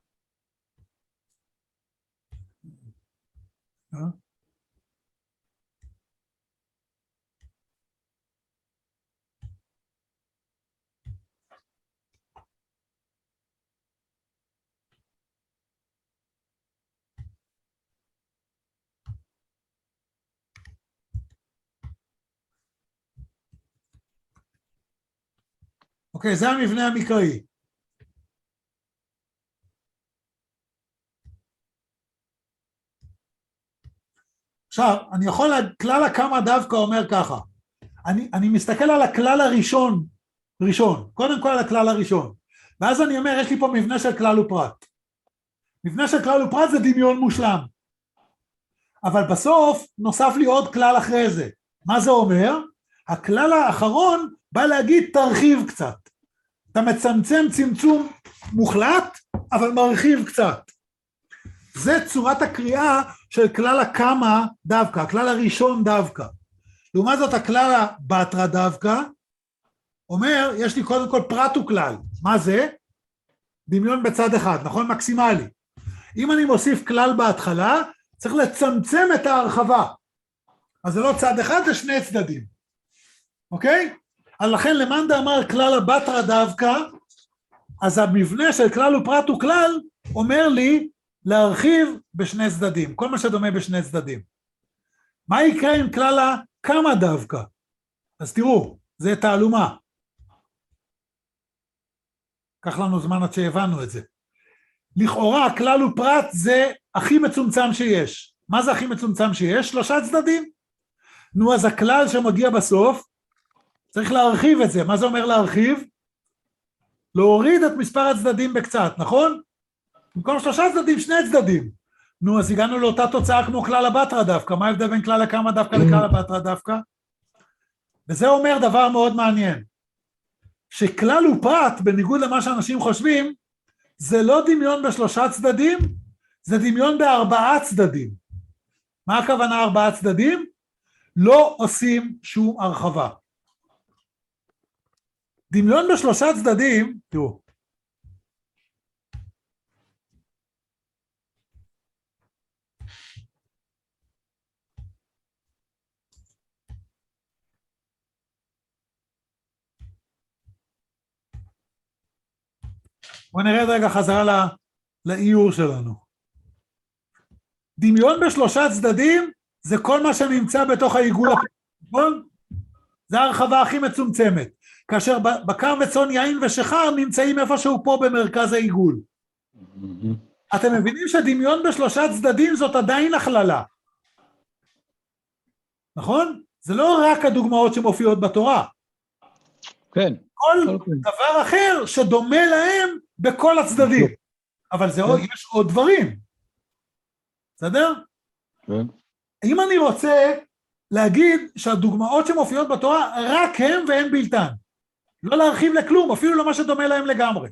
אוקיי, זה המבנה המקראי. עכשיו, אני יכול, כלל הכמה דווקא אומר ככה, אני מסתכל על הכלל ראשון, קודם כל על הכלל הראשון, ואז אני אומר, יש לי פה מבנה של כלל ופרט. מבנה של כלל ופרט זה דמיון מושלם. אבל בסוף נוסף לי עוד כלל אחרי זה. מה זה אומר? הכלל האחרון בא להגיד תרחיב קצת. אתה מצמצם צמצום מוחלט, אבל מרחיב קצת. זה צורת הקריאה של כלל הכמה דווקא, הכלל הראשון דווקא. לעומת זאת הכלל הבטרה דווקא, אומר, יש לי קודם כל פרט וכלל. מה זה? דמיון בצד אחד, נכון? מקסימלי. אם אני מוסיף כלל בהתחלה, צריך לצמצם את ההרחבה. אז זה לא צד אחד, זה שני צדדים. אוקיי? אז לכן למאן אמר כלל הבטרה דווקא, אז המבנה של כלל ופרט וכלל, אומר לי להרחיב בשני צדדים, כל מה שדומה בשני צדדים. מה יקרה עם כלל הכמה דווקא? אז תראו, זה תעלומה. קח לנו זמן עד שהבנו את זה. לכאורה כלל ופרט זה הכי מצומצם שיש. מה זה הכי מצומצם שיש? 3 צדדים. נו, אז הכלל שמגיע בסוף, צריך להרחיב את זה. מה זה אומר להרחיב? להוריד את מספר הצדדים בקצת, נכון? במקום 3 צדדים, 2 צדדים. נו, אז הגענו לאותה תוצאה כמו כלל הבטרה דווקא. מה ההבדל בין כלל הכמה דווקא לכלל הבטרה דווקא? וזה אומר דבר מאוד מעניין. שכלל ופרט, בניגוד למה שאנשים חושבים, זה לא דמיון ב3 צדדים, זה דמיון ב4 צדדים. מה הכוונה 4 צדדים? לא עושים שום הרחבה. דמיון ב3 צדדים, תראו, בואו נרד רגע חזרה לאיור שלנו. דמיון ב3 צדדים זה כל מה שנמצא בתוך העיגול, נכון? זה ההרחבה הכי מצומצמת, כאשר בקר וצאן יין ושחר נמצאים איפשהו פה במרכז העיגול. אתם מבינים שדמיון ב3 צדדים זאת עדיין הכללה, נכון? זה לא רק הדוגמאות שמופיעות בתורה. כן. כל דבר אחר שדומה להם בכל הצדדים. אבל זה עוד, יש עוד דברים. בסדר? כן. אם אני רוצה להגיד שהדוגמאות שמופיעות בתורה רק הם והם בלתן. לא להרחיב לכלום, אפילו לא מה שדומה להם לגמרי.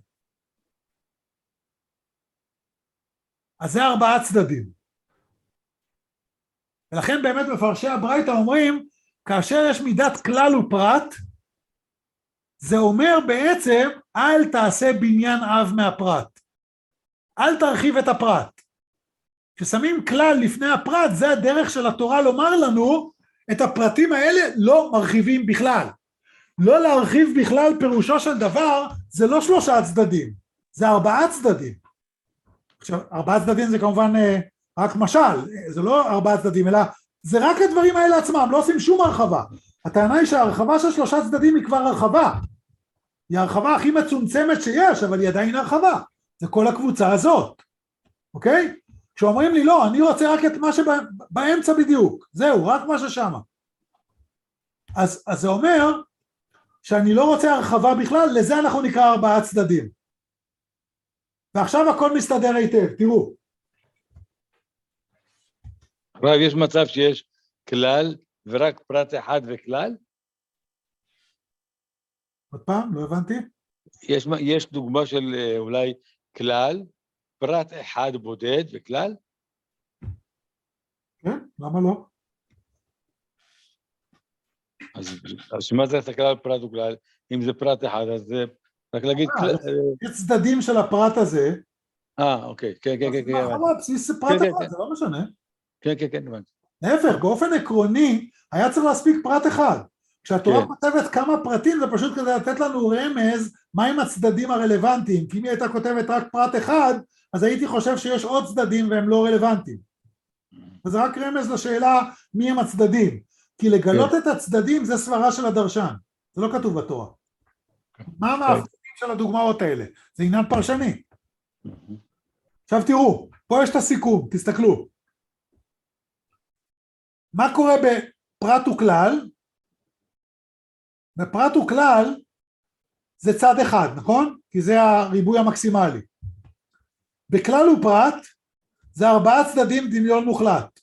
אז זה 4 צדדים. ולכן באמת מפרשי הברייתא אומרים, כאשר יש מידת כלל ופרט, זה אומר בעצם, אל תעשה בניין אב מהפרט. אל תרחיב את הפרט. כששמים כלל לפני הפרט, זה הדרך של התורה לומר לנו, את הפרטים האלה לא מרחיבים בכלל. לא להרחיב בכלל פירושו של דבר, זה לא 3 צדדים, זה 4 צדדים. עכשיו, 4 צדדים זה כמובן רק משל, זה לא 4 צדדים, אלא זה רק הדברים האלה עצמם, לא עושים שום הרחבה. הטענה היא שההרחבה של 3 צדדים היא כבר הרחבה. היא ההרחבה הכי מצומצמת שיש, אבל היא עדיין הרחבה. זה כל הקבוצה הזאת. אוקיי? כשאומרים לי לא, אני רוצה רק את מה שבאמצע בדיוק. זהו, רק מה ששמה. אז זה אומר שאני לא רוצה הרחבה בכלל, לזה אנחנו נקרא 4 צדדים. ועכשיו הכל מסתדר היטב, תראו. עכשיו יש מצב שיש כלל ורק פרט אחד וכלל? עוד פעם, לא הבנתי. יש דוגמה של אולי כלל, פרט אחד בודד וכלל? כן, למה לא? אז שמה זה הכלל פרט וכלל? אם זה פרט אחד, אז זה רק להגיד... יש צדדים של הפרט הזה. אוקיי, כן, כן, כן. בסיס פרט אחד, זה לא משנה. כן, כן, כן. להפך, באופן עקרוני, היה צריך להספיק פרט אחד. כשהתורה כותבת כמה פרטים, זה פשוט כדי לתת לנו רמז, מהם הצדדים הרלוונטיים. כי אם היא הייתה כותבת רק פרט אחד, אז הייתי חושב שיש עוד צדדים והם לא רלוונטיים. וזה רק רמז לשאלה מי הם הצדדים. כי לגלות את הצדדים זה סברה של הדרשן. זה לא כתוב בתורה. מה המאפיינים של הדוגמאות האלה? זה עניין פרשני. עכשיו תראו, פה יש את הסיכום, תסתכלו. מה קורה בפרט וכלל? בפרט וכלל זה צד אחד, נכון? כי זה הריבוי המקסימלי. בכלל ופרט זה 4 צדדים דמיון מוחלט.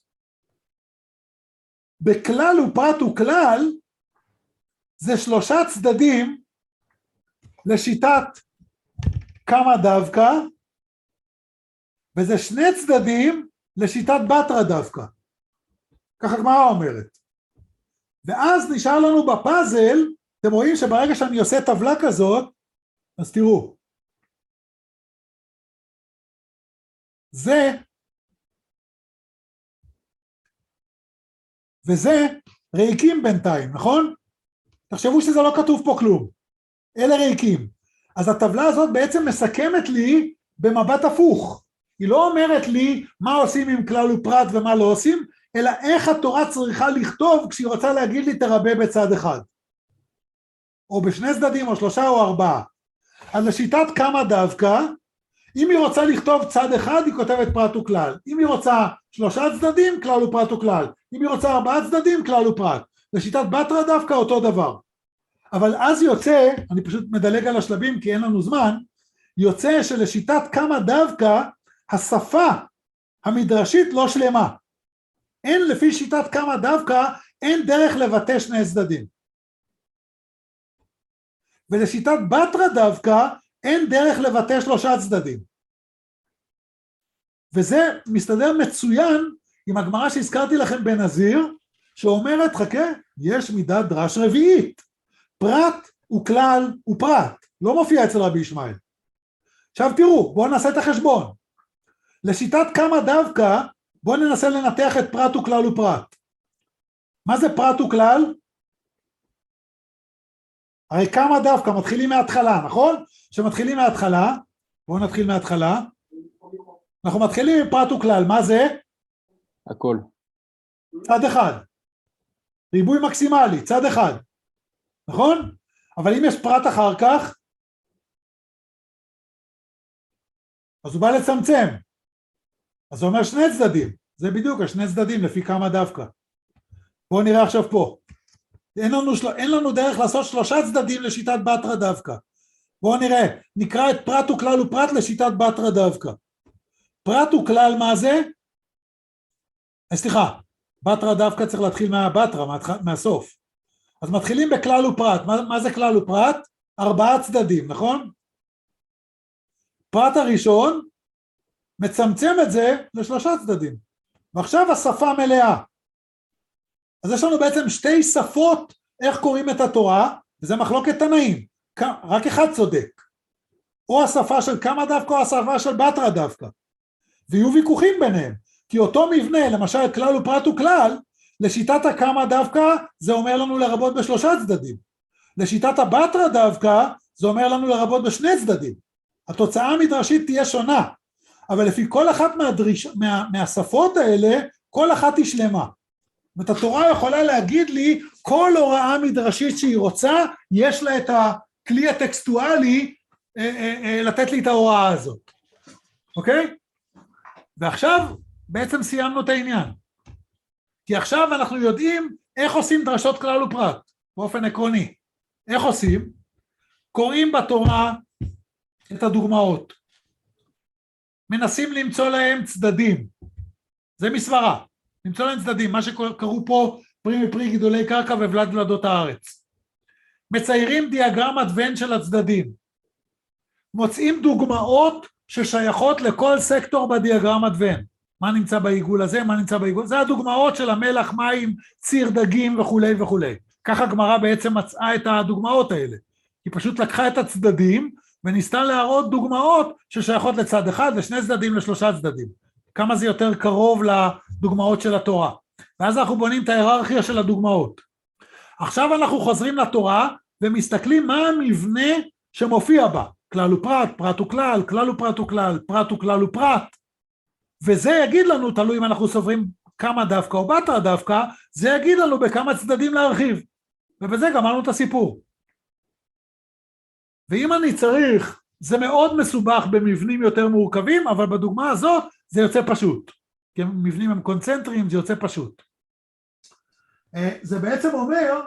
בכלל ופרט וכלל זה 3 צדדים לשיטת כמה דווקא, וזה 2 צדדים לשיטת בתרא דווקא. ככה הגמרא אומרת. ואז נשאר לנו בפאזל, אתם רואים שברגע שאני עושה טבלה כזאת, אז תראו, זה וזה ריקים בינתיים, נכון? תחשבו שזה לא כתוב פה כלום, אלה ריקים. אז הטבלה הזאת בעצם מסכמת לי במבט הפוך, היא לא אומרת לי מה עושים עם כלל ופרט ומה לא עושים, אלא איך התורה צריכה לכתוב כשהיא רוצה להגיד לי תרבה בצד אחד, או בשני צדדים או 3 או 4. אז לשיטת כמה דווקא, אם היא רוצה לכתוב צד אחד היא כותבת פרט וכלל, אם היא רוצה 3 צדדים כלל ופרט וכלל, אם היא רוצה 4 צדדים כלל ופרט. לשיטת בתרא דווקא אותו דבר. אבל אז יוצא, אני פשוט מדלג על השלבים כי אין לנו זמן, יוצא שלשיטת כמה דווקא השפה המדרשית לא שלמה. אין לפי שיטת כמה דווקא, אין דרך לבטא 2 צדדים. ולשיטת בתרא דווקא, אין דרך לבטא 3 צדדים. וזה מסתדר מצוין עם הגמרא שהזכרתי לכם בנזיר, שאומרת, חכה, יש מידת דרש רביעית. פרט וכלל ופרט. לא מופיע אצל רבי ישמעאל. עכשיו תראו, בואו נעשה את החשבון. לשיטת כמה דווקא, בואו ננסה לנתח את פרט וכלל ופרט. מה זה פרט וכלל? הרי כמה דווקא מתחילים מההתחלה, נכון? שמתחילים מההתחלה, בואו נתחיל מההתחלה. אנחנו מתחילים עם פרט וכלל, מה זה? הכל. צד אחד. ריבוי מקסימלי, צד אחד. נכון? אבל אם יש פרט אחר כך, אז הוא בא לצמצם. אז הוא אומר 2 צדדים. זה בדיוק, 2 צדדים לפי כמה דווקא. בואו נראה עכשיו פה. אין לנו דרך לעשות 3 צדדים לשיטת בתרא דווקא. בואו נראה, נקרא את פרט וכלל ופרט לשיטת בתרא דווקא. פרט וכלל מה זה? סליחה, בתרא דווקא צריך להתחיל מהבתרא, מהסוף. אז מתחילים בכלל ופרט. מה זה כלל ופרט? 4 צדדים, נכון? פרט הראשון מצמצם את זה ל3 צדדים. ועכשיו השפה מלאה. אז יש לנו בעצם 2 שפות איך קוראים את התורה, וזה מחלוקת תנאים. רק אחד צודק. או השפה של כמה דווקא או השפה של בתרא דווקא. ויהיו ויכוחים ביניהם. כי אותו מבנה, למשל כלל ופרט וכלל, לשיטת הכמה דווקא זה אומר לנו לרבות ב3 צדדים. לשיטת הבתרא דווקא זה אומר לנו לרבות ב2 צדדים. התוצאה המדרשית תהיה שונה, אבל לפי כל אחת מהשפות האלה, כל אחת היא שלמה. זאת התורה יכולה להגיד לי, כל הוראה מדרשית שהיא רוצה, יש לה את הכלי הטקסטואלי לתת לי את ההוראה הזאת. אוקיי? ועכשיו בעצם סיימנו את העניין. כי עכשיו אנחנו יודעים איך עושים דרשות כלל ופרט, באופן עקרוני. איך עושים? קוראים בתורה את הדוגמאות. מנסים למצוא להם צדדים. זה מסברה. למצוא להם צדדים, מה שקראו פה פרי מפרי גידולי קרקע ובלד ולדות הארץ. מציירים דיאגרמת ון של הצדדים. מוצאים דוגמאות ששייכות לכל סקטור בדיאגרמת ון. מה נמצא בעיגול הזה, מה נמצא בעיגול, זה הדוגמאות של המלח, מים, ציר דגים וכו' וכו'. ככה הגמרא בעצם מצאה את הדוגמאות האלה. היא פשוט לקחה את הצדדים וניסתה להראות דוגמאות ששייכות לצד אחד, ל2 צדדים, ל3 צדדים. כמה זה יותר קרוב לדוגמאות של התורה. ואז אנחנו בונים את ההיררכיה של הדוגמאות. עכשיו אנחנו חוזרים לתורה ומסתכלים מה המבנה שמופיע בה. כלל ופרט, פרט וכלל, כלל ופרט וכלל, פרט וכלל ופרט. וזה יגיד לנו, תלוי אם אנחנו סוברים כמה דווקא או בתרא דווקא, זה יגיד לנו בכמה צדדים להרחיב. ובזה גמרנו את הסיפור. ואם אני צריך, זה מאוד מסובך במבנים יותר מורכבים, אבל בדוגמה הזאת זה יוצא פשוט. כי מבנים הם קונצנטריים, זה יוצא פשוט. זה בעצם אומר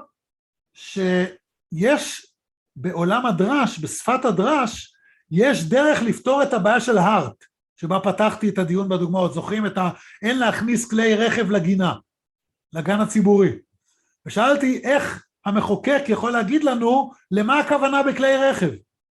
שיש בעולם הדרש, בשפת הדרש, יש דרך לפתור את הבעיה של הארט. שבה פתחתי את הדיון בדוגמאות, זוכרים את אין להכניס כלי רכב לגינה, לגן הציבורי, ושאלתי איך המחוקק יכול להגיד לנו למה הכוונה בכלי רכב,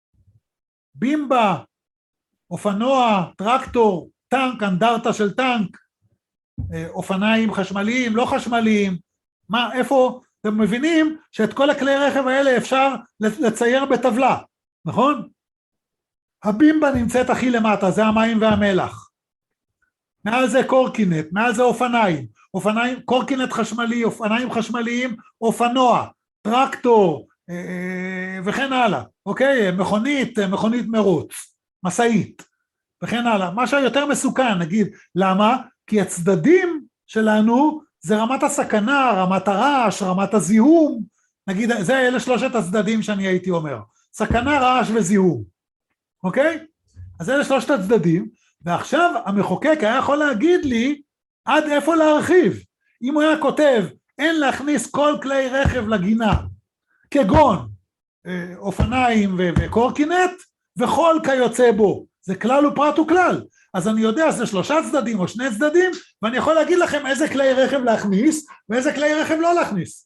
בימבה, אופנוע, טרקטור, טנק, אנדרטה של טנק, אופניים חשמליים, לא חשמליים, מה, איפה, אתם מבינים שאת כל הכלי רכב האלה אפשר לצייר בטבלה, נכון? הבימבה נמצאת הכי למטה, זה המים והמלח, מעל זה קורקינט, מעל זה אופניים, קורקינט חשמלי, אופניים חשמליים, אופנוע, טרקטור, וכן הלאה, אוקיי? מכונית מרוץ, מסעית, וכן הלאה. מה שיותר מסוכן, נגיד, למה? כי הצדדים שלנו זה רמת הסכנה, רמת הרעש, רמת הזיהום, נגיד, אלה שלושת הצדדים שאני הייתי אומר, סכנה, רעש וזיהום, אוקיי? אז אלה שלושת הצדדים, ועכשיו המחוקק היה יכול להגיד לי עד איפה להרחיב. אם הוא היה כותב, אין להכניס כל כלי רכב לגינה, כגון אופניים וקורקינט, וכל כיוצא בו, זה כלל ופרט וכלל. אז אני יודע, זה 3 צדדים או 2 צדדים, ואני יכול להגיד לכם איזה כלי רכב להכניס, ואיזה כלי רכב לא להכניס.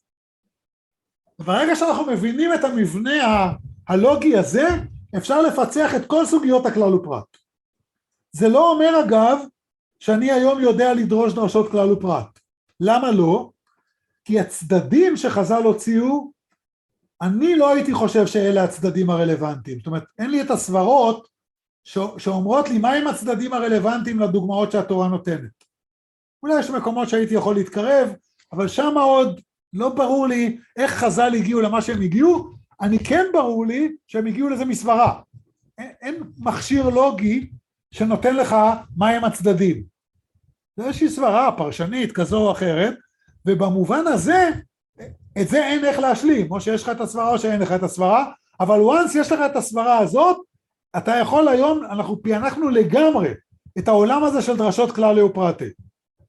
ברגע שאנחנו מבינים את המבנה הלוגי הזה, אפשר לפצח את כל סוגיות הכלל ופרט. זה לא אומר אגב, שאני היום יודע לדרוש דרשות כלל ופרט. למה לא? כי הצדדים שחז"ל הוציאו, אני לא הייתי חושב שאלה הצדדים הרלוונטיים. זאת אומרת, אין לי את הסברות שאומרות לי מהם הצדדים הרלוונטיים לדוגמאות שהתורה נותנת. אולי יש מקומות שהייתי יכול להתקרב, אבל שם עוד לא ברור לי איך חז"ל הגיעו למה שהם הגיעו, אני כן ברור לי שהם הגיעו לזה מסברה. אין מכשיר לוגי שנותן לך מהם הצדדים. זה איזושהי סברה פרשנית כזו או אחרת, ובמובן הזה, את זה אין איך להשלים, או שיש לך את הסברה או שאין לך את הסברה, אבל once יש לך את הסברה הזאת, אתה יכול היום, אנחנו פענחנו לגמרי את העולם הזה של דרשות כלל ופרט. זאת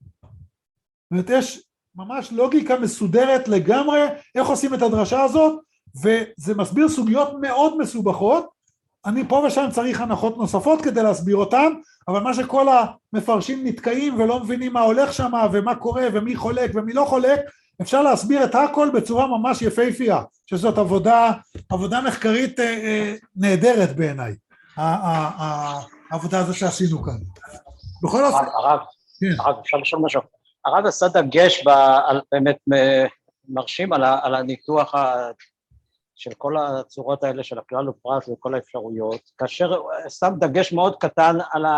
אומרת, יש ממש לוגיקה מסודרת לגמרי, איך עושים את הדרשה הזאת, וזה מסביר סוגיות מאוד מסובכות, אני פה ושם צריך הנחות נוספות כדי להסביר אותן, אבל מה שכל המפרשים נתקעים ולא מבינים מה הולך שם, ומה קורה, ומי חולק ומי לא חולק, אפשר להסביר את הכל בצורה ממש יפהפייה, שזאת עבודה מחקרית נהדרת בעיניי, העבודה הזו שעשינו כאן. בכל אופן... הרב, אפשר לשאול משהו. הרב עשה דגש, באמת מרשים על הניתוח של כל הצורות האלה של הכלל ופרט וכל האפשרויות, כאשר שם דגש מאוד קטן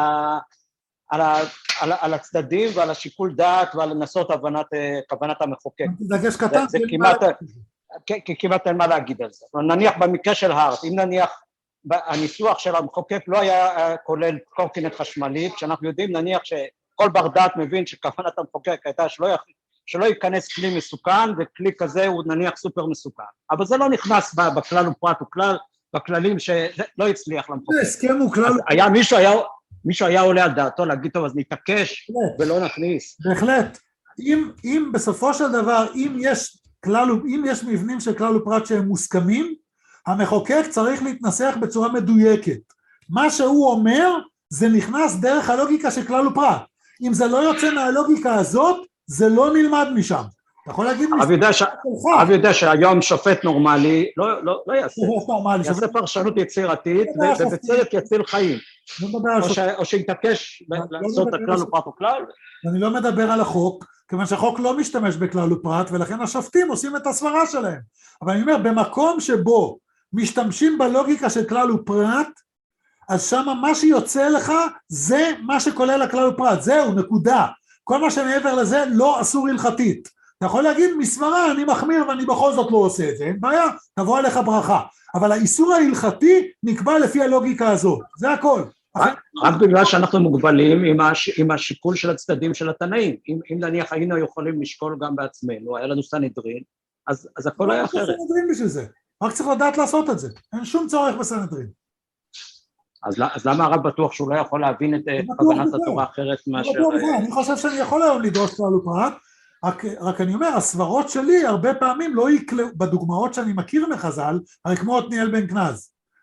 על הצדדים ועל השיקול דעת ועל לנסות כוונת המחוקק. דגש קטן. זה כמעט אין מה להגיד על זה. נניח במקרה של הארט, אם נניח הניסוח של המחוקק לא היה כולל קורקינט חשמלי, כשאנחנו יודעים נניח שכל בר דעת מבין שכוונת המחוקק הייתה שלא ייכנס כלי מסוכן, וכלי כזה הוא נניח סופר מסוכן. אבל זה לא נכנס בכלל ופרט וכלל, בכללים שלא הצליח למחוקק. הסכם הוא כלל... מישהו היה עולה על דעתו להגיד טוב, אז נתעקש ולא נכניס. בהחלט. אם בסופו של דבר, אם יש מבנים של כלל ופרט שהם מוסכמים, המחוקק צריך להתנסח בצורה מדויקת. מה שהוא אומר, זה נכנס דרך הלוגיקה של כלל ופרט. אם זה לא יוצא מהלוגיקה הזאת, זה לא נלמד משם. אתה יכול להגיד... הרב יודע שהיום שופט נורמלי לא יעשה. יעשה פרשנות יצירתית, ובצדק יציל חיים. או שיתעקש לעשות את הכלל ופרט וכלל. אני לא מדבר על החוק, כיוון שהחוק לא משתמש בכלל ופרט, ולכן השופטים עושים את הסברה שלהם. אבל אני אומר, במקום שבו משתמשים בלוגיקה של כלל ופרט, אז שם מה שיוצא לך זה מה שכולל הכלל ופרט, זהו, נקודה. כל מה שמעבר לזה לא אסור הלכתית. אתה יכול להגיד מסברה, אני מחמיר ואני בכל זאת לא עושה את זה, אין בעיה, תבוא עליך ברכה. אבל האיסור ההלכתי נקבע לפי הלוגיקה הזאת, זה הכל. רק בגלל שאנחנו מוגבלים עם השיקול של הצדדים של התנאים, אם נניח היינו יכולים לשקול גם בעצמנו, היה לנו סנהדרין, אז הכל היה אחרת. סנהדרין בשביל זה, רק צריך לדעת לעשות את זה, אין שום צורך בסנהדרין. אז למה הרב בטוח שהוא לא יכול להבין את כוונת התורה אחרת מאשר... אני חושב שאני יכול היום לדרוש כלל ופרט, רק אני אומר, הסברות שלי הרבה פעמים לא יקלעו, בדוגמאות שאני מכיר מחז"ל, הרי כמו עתניאל בן כנז.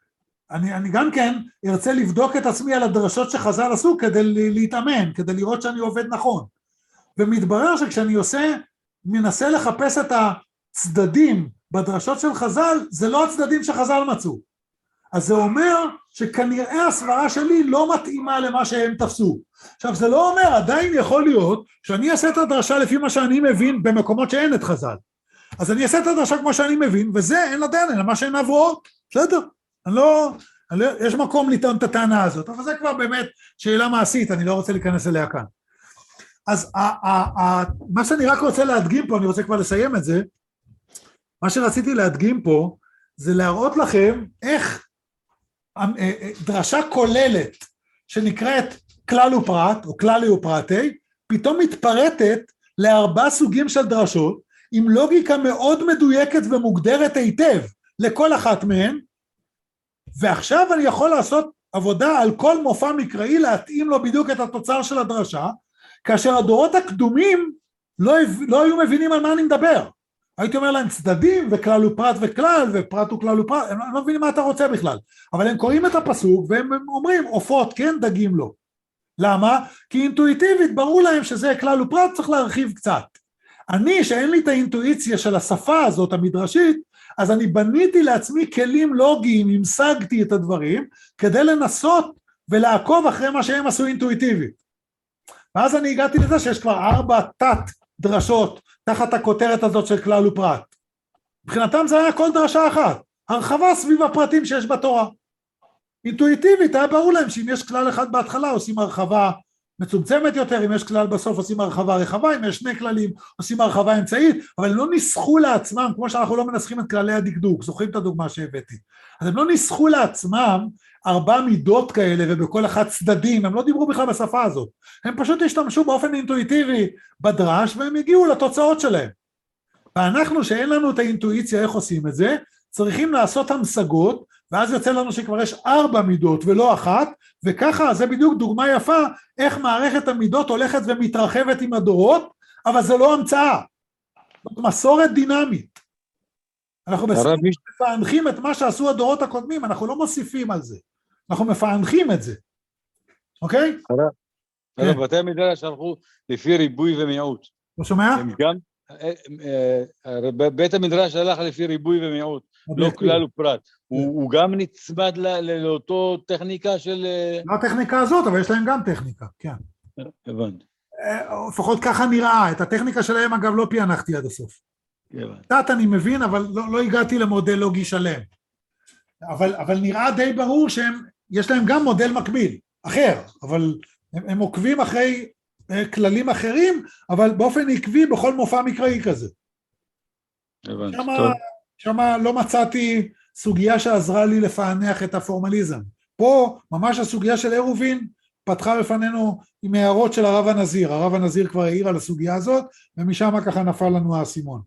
אני גם כן ארצה לבדוק את עצמי על הדרשות שחז"ל עשו כדי להתאמן, כדי לראות שאני עובד נכון. ומתברר שכשאני מנסה לחפש את הצדדים בדרשות של חז"ל, זה לא הצדדים שחז"ל מצאו. אז זה אומר שכנראה הסברה שלי לא מתאימה למה שהם תפסו. עכשיו זה לא אומר, עדיין יכול להיות שאני אעשה את הדרשה לפי מה שאני מבין במקומות שאין את חז"ל. אז אני אעשה את הדרשה כמו שאני מבין, וזה אין לדעת, אלא מה שהן נבואות, בסדר? יש מקום לטעון את הטענה הזאת, אבל זה כבר באמת שאלה מעשית, אני לא רוצה להיכנס אליה כאן. אז מה שאני רק רוצה להדגים פה, אני רוצה כבר לסיים את זה, מה שרציתי להדגים פה, זה להראות לכם איך דרשה כוללת, שנקראת כלל ופרט, או כללי ופרטי, פתאום מתפרטת ל4 סוגים של דרשות, עם לוגיקה מאוד מדויקת ומוגדרת היטב לכל אחת מהן, ועכשיו אני יכול לעשות עבודה על כל מופע מקראי, להתאים לו בדיוק את התוצר של הדרשה, כאשר הדורות הקדומים לא היו מבינים על מה אני מדבר. הייתי אומר להם צדדים וכלל ופרט וכלל, ופרט וכלל ופרט, הם לא מבינים מה אתה רוצה בכלל, אבל הם קוראים את הפסוק והם אומרים עופות כן, דגים לא. למה? כי אינטואיטיבית ברור להם שזה כלל ופרט, צריך להרחיב קצת. אני שאין לי את האינטואיציה של השפה הזאת המדרשית, אז אני בניתי לעצמי כלים לוגיים, המשגתי את הדברים, כדי לנסות ולעקוב אחרי מה שהם עשו אינטואיטיבית. ואז אני הגעתי לזה שיש כבר 4 תת דרשות, תחת הכותרת הזאת של כלל ופרט. מבחינתם זה היה כל דרשה אחת, הרחבה סביב הפרטים שיש בתורה. אינטואיטיבית היה ברור להם שאם יש כלל אחד בהתחלה עושים הרחבה מצומצמת יותר, אם יש כלל בסוף עושים הרחבה רחבה, אם יש 2 כללים עושים הרחבה אמצעית, אבל הם לא ניסחו לעצמם, כמו שאנחנו לא מנסחים את כללי הדקדוק, זוכרים את הדוגמה שהבאתי, אז הם לא ניסחו לעצמם 4 מידות כאלה ובכל אחד צדדים, הם לא דיברו בכלל בשפה הזאת, הם פשוט השתמשו באופן אינטואיטיבי בדרש והם הגיעו לתוצאות שלהם. ואנחנו שאין לנו את האינטואיציה איך עושים את זה, צריכים לעשות המשגות, ואז יוצא לנו שכבר יש 4 מידות ולא 1, וככה זה בדיוק דוגמה יפה איך מערכת המידות הולכת ומתרחבת עם הדורות, אבל זה לא המצאה, זאת מסורת דינמית. אנחנו מפענחים את מה שעשו הדורות הקודמים, אנחנו לא מוסיפים על זה, אנחנו מפענחים את זה, אוקיי? בתי המדרש הלכו לפי ריבוי ומיעוט. לא שומע? בית המדרש הלך לפי ריבוי ומיעוט, לא כלל ופרט. הוא גם נצמד לאותו טכניקה של... לא הטכניקה הזאת, אבל יש להם גם טכניקה, כן. הבנתי. לפחות ככה נראה, את הטכניקה שלהם אגב לא פענחתי עד הסוף. קצת אני מבין, אבל לא הגעתי למודל לוגי שלם. אבל נראה די ברור שיש להם גם מודל מקביל, אחר, אבל הם עוקבים אחרי כללים אחרים, אבל באופן עקבי בכל מופע מקראי כזה. שמה לא מצאתי סוגיה שעזרה לי לפענח את הפורמליזם. פה ממש הסוגיה של עירובין פתחה בפנינו עם הערות של הרב הנזיר. הרב הנזיר כבר העיר על הסוגיה הזאת, ומשם ככה נפל לנו האסימון.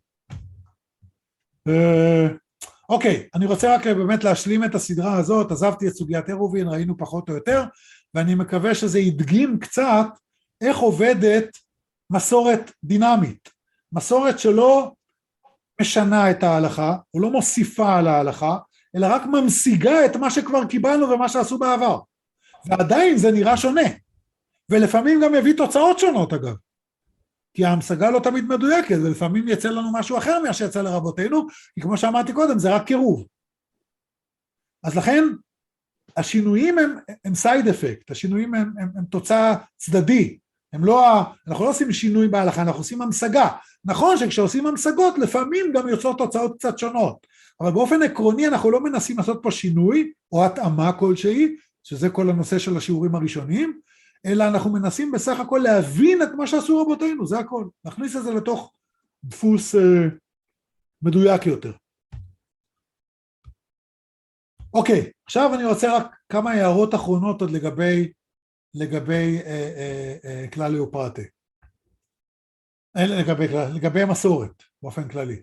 אוקיי, אני רוצה רק באמת להשלים את הסדרה הזאת, עזבתי את סוגיית עירובין, ראינו פחות או יותר, ואני מקווה שזה ידגים קצת איך עובדת מסורת דינמית, מסורת שלא משנה את ההלכה, או לא מוסיפה על ההלכה, אלא רק ממשיגה את מה שכבר קיבלנו ומה שעשו בעבר. ועדיין זה נראה שונה, ולפעמים גם מביא תוצאות שונות אגב, כי ההמשגה לא תמיד מדויקת, ולפעמים יצא לנו משהו אחר מה שיצא לרבותינו, כי כמו שאמרתי קודם, זה רק קירוב. אז לכן, השינויים הם סייד אפקט, השינויים הם תוצאה צדדי, אנחנו לא עושים שינוי בהלכה, אנחנו עושים המשגה. נכון שכשעושים המשגות, לפעמים גם יוצאות תוצאות קצת שונות, אבל באופן עקרוני אנחנו לא מנסים לעשות פה שינוי, או התאמה כלשהי, שזה כל הנושא של השיעורים הראשונים, אלא אנחנו מנסים בסך הכל להבין את מה שעשו רבותינו, זה הכל, נכניס את זה לתוך דפוס מדויק יותר. אוקיי, עכשיו אני רוצה רק כמה הערות אחרונות עוד לגבי כללי ופרטי. לגבי המסורת, באופן כללי.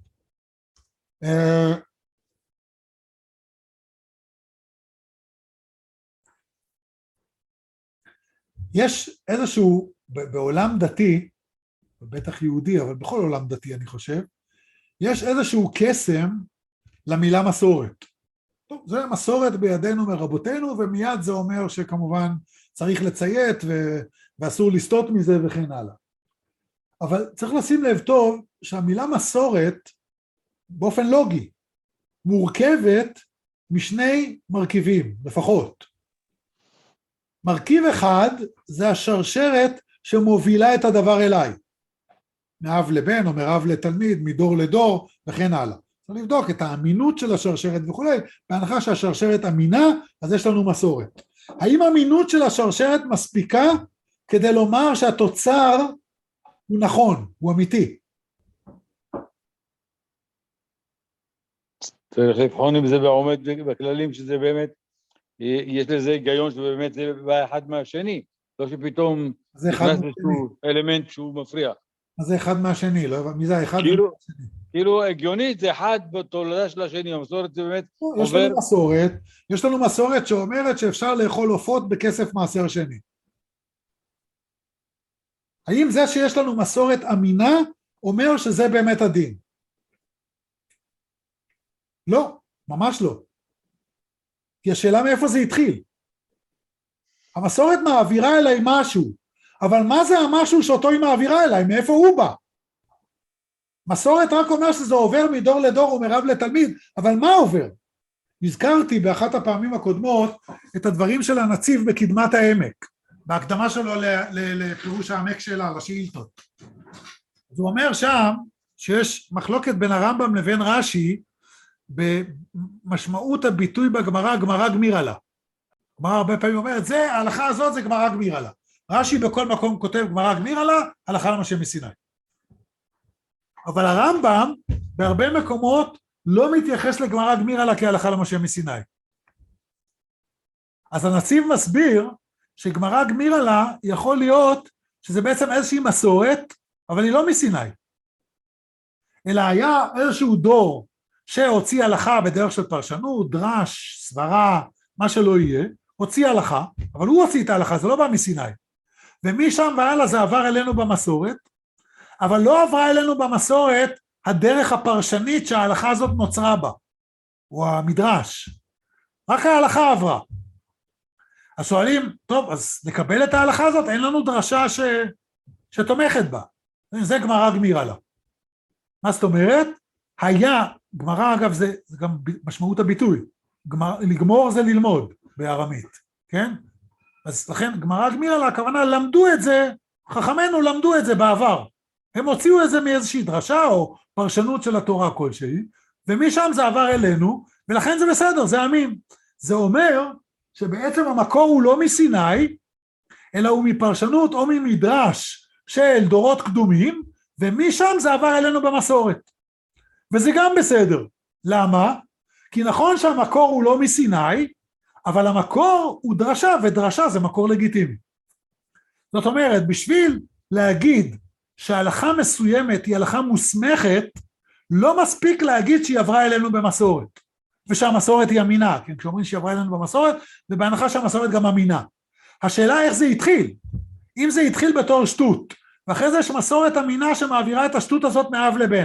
יש איזשהו, בעולם דתי, בטח יהודי, אבל בכל עולם דתי אני חושב, יש איזשהו קסם למילה מסורת. טוב, זה מסורת בידינו מרבותינו, ומיד זה אומר שכמובן צריך לציית ואסור לסטות מזה וכן הלאה. אבל צריך לשים לב טוב שהמילה מסורת באופן לוגי מורכבת משני מרכיבים לפחות. מרכיב אחד זה השרשרת שמובילה את הדבר אליי, מאב לבן או מרב לתלמיד, מדור לדור וכן הלאה. צריך לבדוק את האמינות של השרשרת וכולי, בהנחה שהשרשרת אמינה, אז יש לנו מסורת. האם האמינות של השרשרת מספיקה כדי לומר שהתוצר הוא נכון, הוא אמיתי? צריך לבחון אם זה עומד בכללים שזה באמת, יש לזה היגיון שבאמת זה בא אחד מהשני, לא שפתאום נכנס איזשהו אלמנט שהוא מפריע. אז זה אחד מהשני, לא? מי זה האחד? כאילו הגיונית זה אחד בתולדה של השני, המסורת זה באמת יש לנו מסורת שאומרת שאפשר לאכול עופות בכסף מעשר שני. האם זה שיש לנו מסורת אמינה אומר שזה באמת הדין? לא, ממש לא. כי השאלה מאיפה זה התחיל. המסורת מעבירה אליי משהו, אבל מה זה המשהו שאותו היא מעבירה אליי? מאיפה הוא בא? מסורת רק אומר שזה עובר מדור לדור ומרב לתלמיד, אבל מה עובר? הזכרתי באחת הפעמים הקודמות את הדברים של הנציב בקדמת העמק, בהקדמה שלו לפירוש העמק שלה, לשאילתות. אז הוא אומר שם שיש מחלוקת בין הרמב"ם לבין רש"י, במשמעות הביטוי בגמרא, גמרא גמירה לה. גמרא הרבה פעמים אומרת, זה, ההלכה הזאת זה גמרא גמירה לה. רש"י בכל מקום כותב גמרא גמירה לה, הלכה למשה מסיני. אבל הרמב"ם בהרבה מקומות לא מתייחס לגמרא גמירה לה כהלכה למשה מסיני. אז הנציב מסביר שגמרא גמירה לה יכול להיות שזה בעצם איזושהי מסורת, אבל היא לא מסיני. אלא היה איזשהו דור שהוציא הלכה בדרך של פרשנות, דרש, סברה, מה שלא יהיה, הוציא הלכה, אבל הוא הוציא את ההלכה, זה לא בא מסיני. ומשם והלאה זה עבר אלינו במסורת, אבל לא עברה אלינו במסורת הדרך הפרשנית שההלכה הזאת נוצרה בה, או המדרש. רק ההלכה עברה. אז שואלים, טוב, אז נקבל את ההלכה הזאת, אין לנו דרשה שתומכת בה. זה גמרא גמירה לה. מה זאת אומרת? היה, גמרא אגב זה גם משמעות הביטוי, לגמור זה ללמוד בארמית, כן? אז לכן גמרא גמירה לה, הכוונה למדו את זה, חכמינו למדו את זה בעבר. הם הוציאו את זה מאיזושהי דרשה או פרשנות של התורה כלשהי, ומשם זה עבר אלינו, ולכן זה בסדר, זה אמין. זה אומר שבעצם המקור הוא לא מסיני, אלא הוא מפרשנות או ממדרש של דורות קדומים, ומשם זה עבר אלינו במסורת. וזה גם בסדר. למה? כי נכון שהמקור הוא לא מסיני, אבל המקור הוא דרשה, ודרשה זה מקור לגיטימי. זאת אומרת, בשביל להגיד שההלכה מסוימת היא הלכה מוסמכת, לא מספיק להגיד שהיא עברה אלינו במסורת, ושהמסורת היא אמינה, כן? כשאומרים שהיא עברה אלינו במסורת, ובהנחה שהמסורת גם אמינה. השאלה איך זה התחיל? אם זה התחיל בתור שטות, ואחרי זה יש מסורת אמינה שמעבירה את השטות הזאת מאב לבן,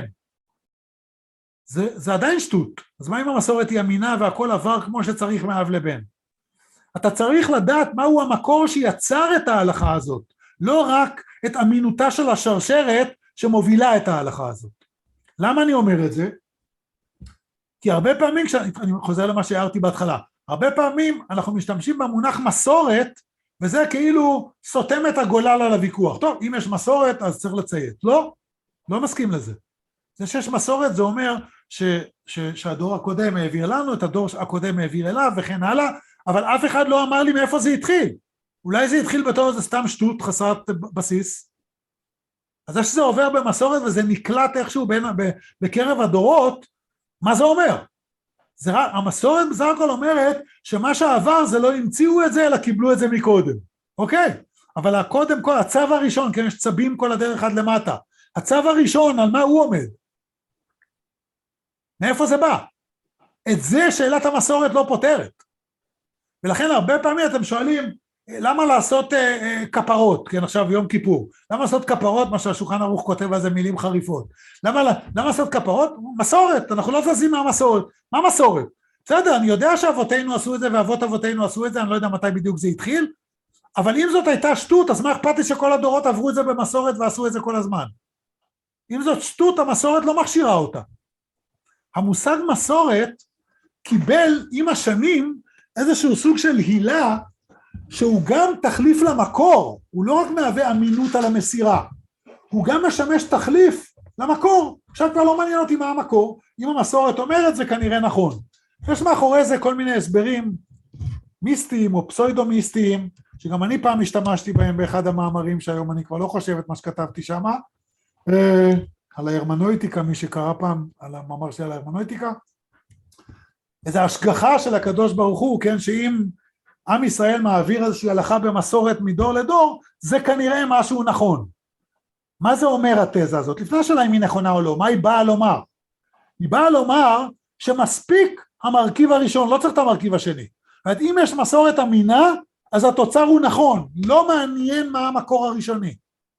זה עדיין שטות. אז מה אם המסורת היא אמינה והכל עבר כמו שצריך מאב לבן? אתה צריך לדעת מהו המקור שיצר את ההלכה הזאת, לא רק את אמינותה של השרשרת שמובילה את ההלכה הזאת. למה אני אומר את זה? כי הרבה פעמים, אני חוזר למה שהערתי בהתחלה, הרבה פעמים אנחנו משתמשים במונח מסורת, וזה כאילו סותם את הגולל על הוויכוח. טוב, אם יש מסורת אז צריך לציית. לא מסכים לזה. זה שיש מסורת זה אומר שהדור הקודם העביר לנו, את הדור הקודם העביר אליו וכן הלאה, אבל אף אחד לא אמר לי מאיפה זה התחיל. אולי זה התחיל בתור איזה סתם שטות חסרת בסיס. אז זה שזה עובר במסורת וזה נקלט איכשהו בקרב הדורות, מה זה אומר? המסורת בסך הכל אומרת שמה שעבר זה לא המציאו את זה, אלא קיבלו את זה מקודם. אוקיי? אבל הקודם כל, הצו הראשון, כן, יש צבים כל הדרך עד למטה. הצו הראשון, על מה הוא עומד? מאיפה זה בא? את זה שאלת המסורת לא פותרת. ולכן הרבה פעמים אתם שואלים, למה לעשות כפרות, כן, עכשיו יום כיפור, למה לעשות כפרות, מה שהשולחן ערוך כותב על זה מילים חריפות, למה לעשות כפרות? מסורת, אנחנו לא זזים מהמסורת. מה מסורת? בסדר, אני יודע שאבותינו עשו את זה ואבות אבותינו עשו את זה, אני לא יודע מתי בדיוק זה התחיל, אבל אם זאת הייתה שטות, אז מה אכפת לי שכל הדורות עברו את זה במסורת ועשו את זה כל הזמן? אם זאת שטות, המסורת לא מכשירה אותה. המושג מסורת קיבל עם השנים איזשהו סוג של הילה, שהוא גם תחליף למקור, הוא לא רק מהווה אמינות על המסירה, הוא גם משמש תחליף למקור. עכשיו כבר לא מעניין אותי מה המקור, אם המסורת אומרת זה כנראה נכון. יש מאחורי זה כל מיני הסברים מיסטיים או פסוידו מיסטיים, שגם אני פעם השתמשתי בהם באחד המאמרים שהיום אני כבר לא חושב את מה שכתבתי שם, על ההרמנויטיקה, מי שקרא פעם על המאמר שלי על ההרמנויטיקה, איזו השגחה של הקדוש ברוך הוא, כן, שאם עם ישראל מעביר איזושהי הלכה במסורת מדור לדור, זה כנראה משהו נכון. מה זה אומר התזה הזאת? לפני השאלה אם היא נכונה או לא, מה היא באה לומר? היא באה לומר שמספיק המרכיב הראשון, לא צריך את המרכיב השני. זאת אם יש מסורת אמינה, אז התוצר הוא נכון, לא מעניין מה המקור הראשוני.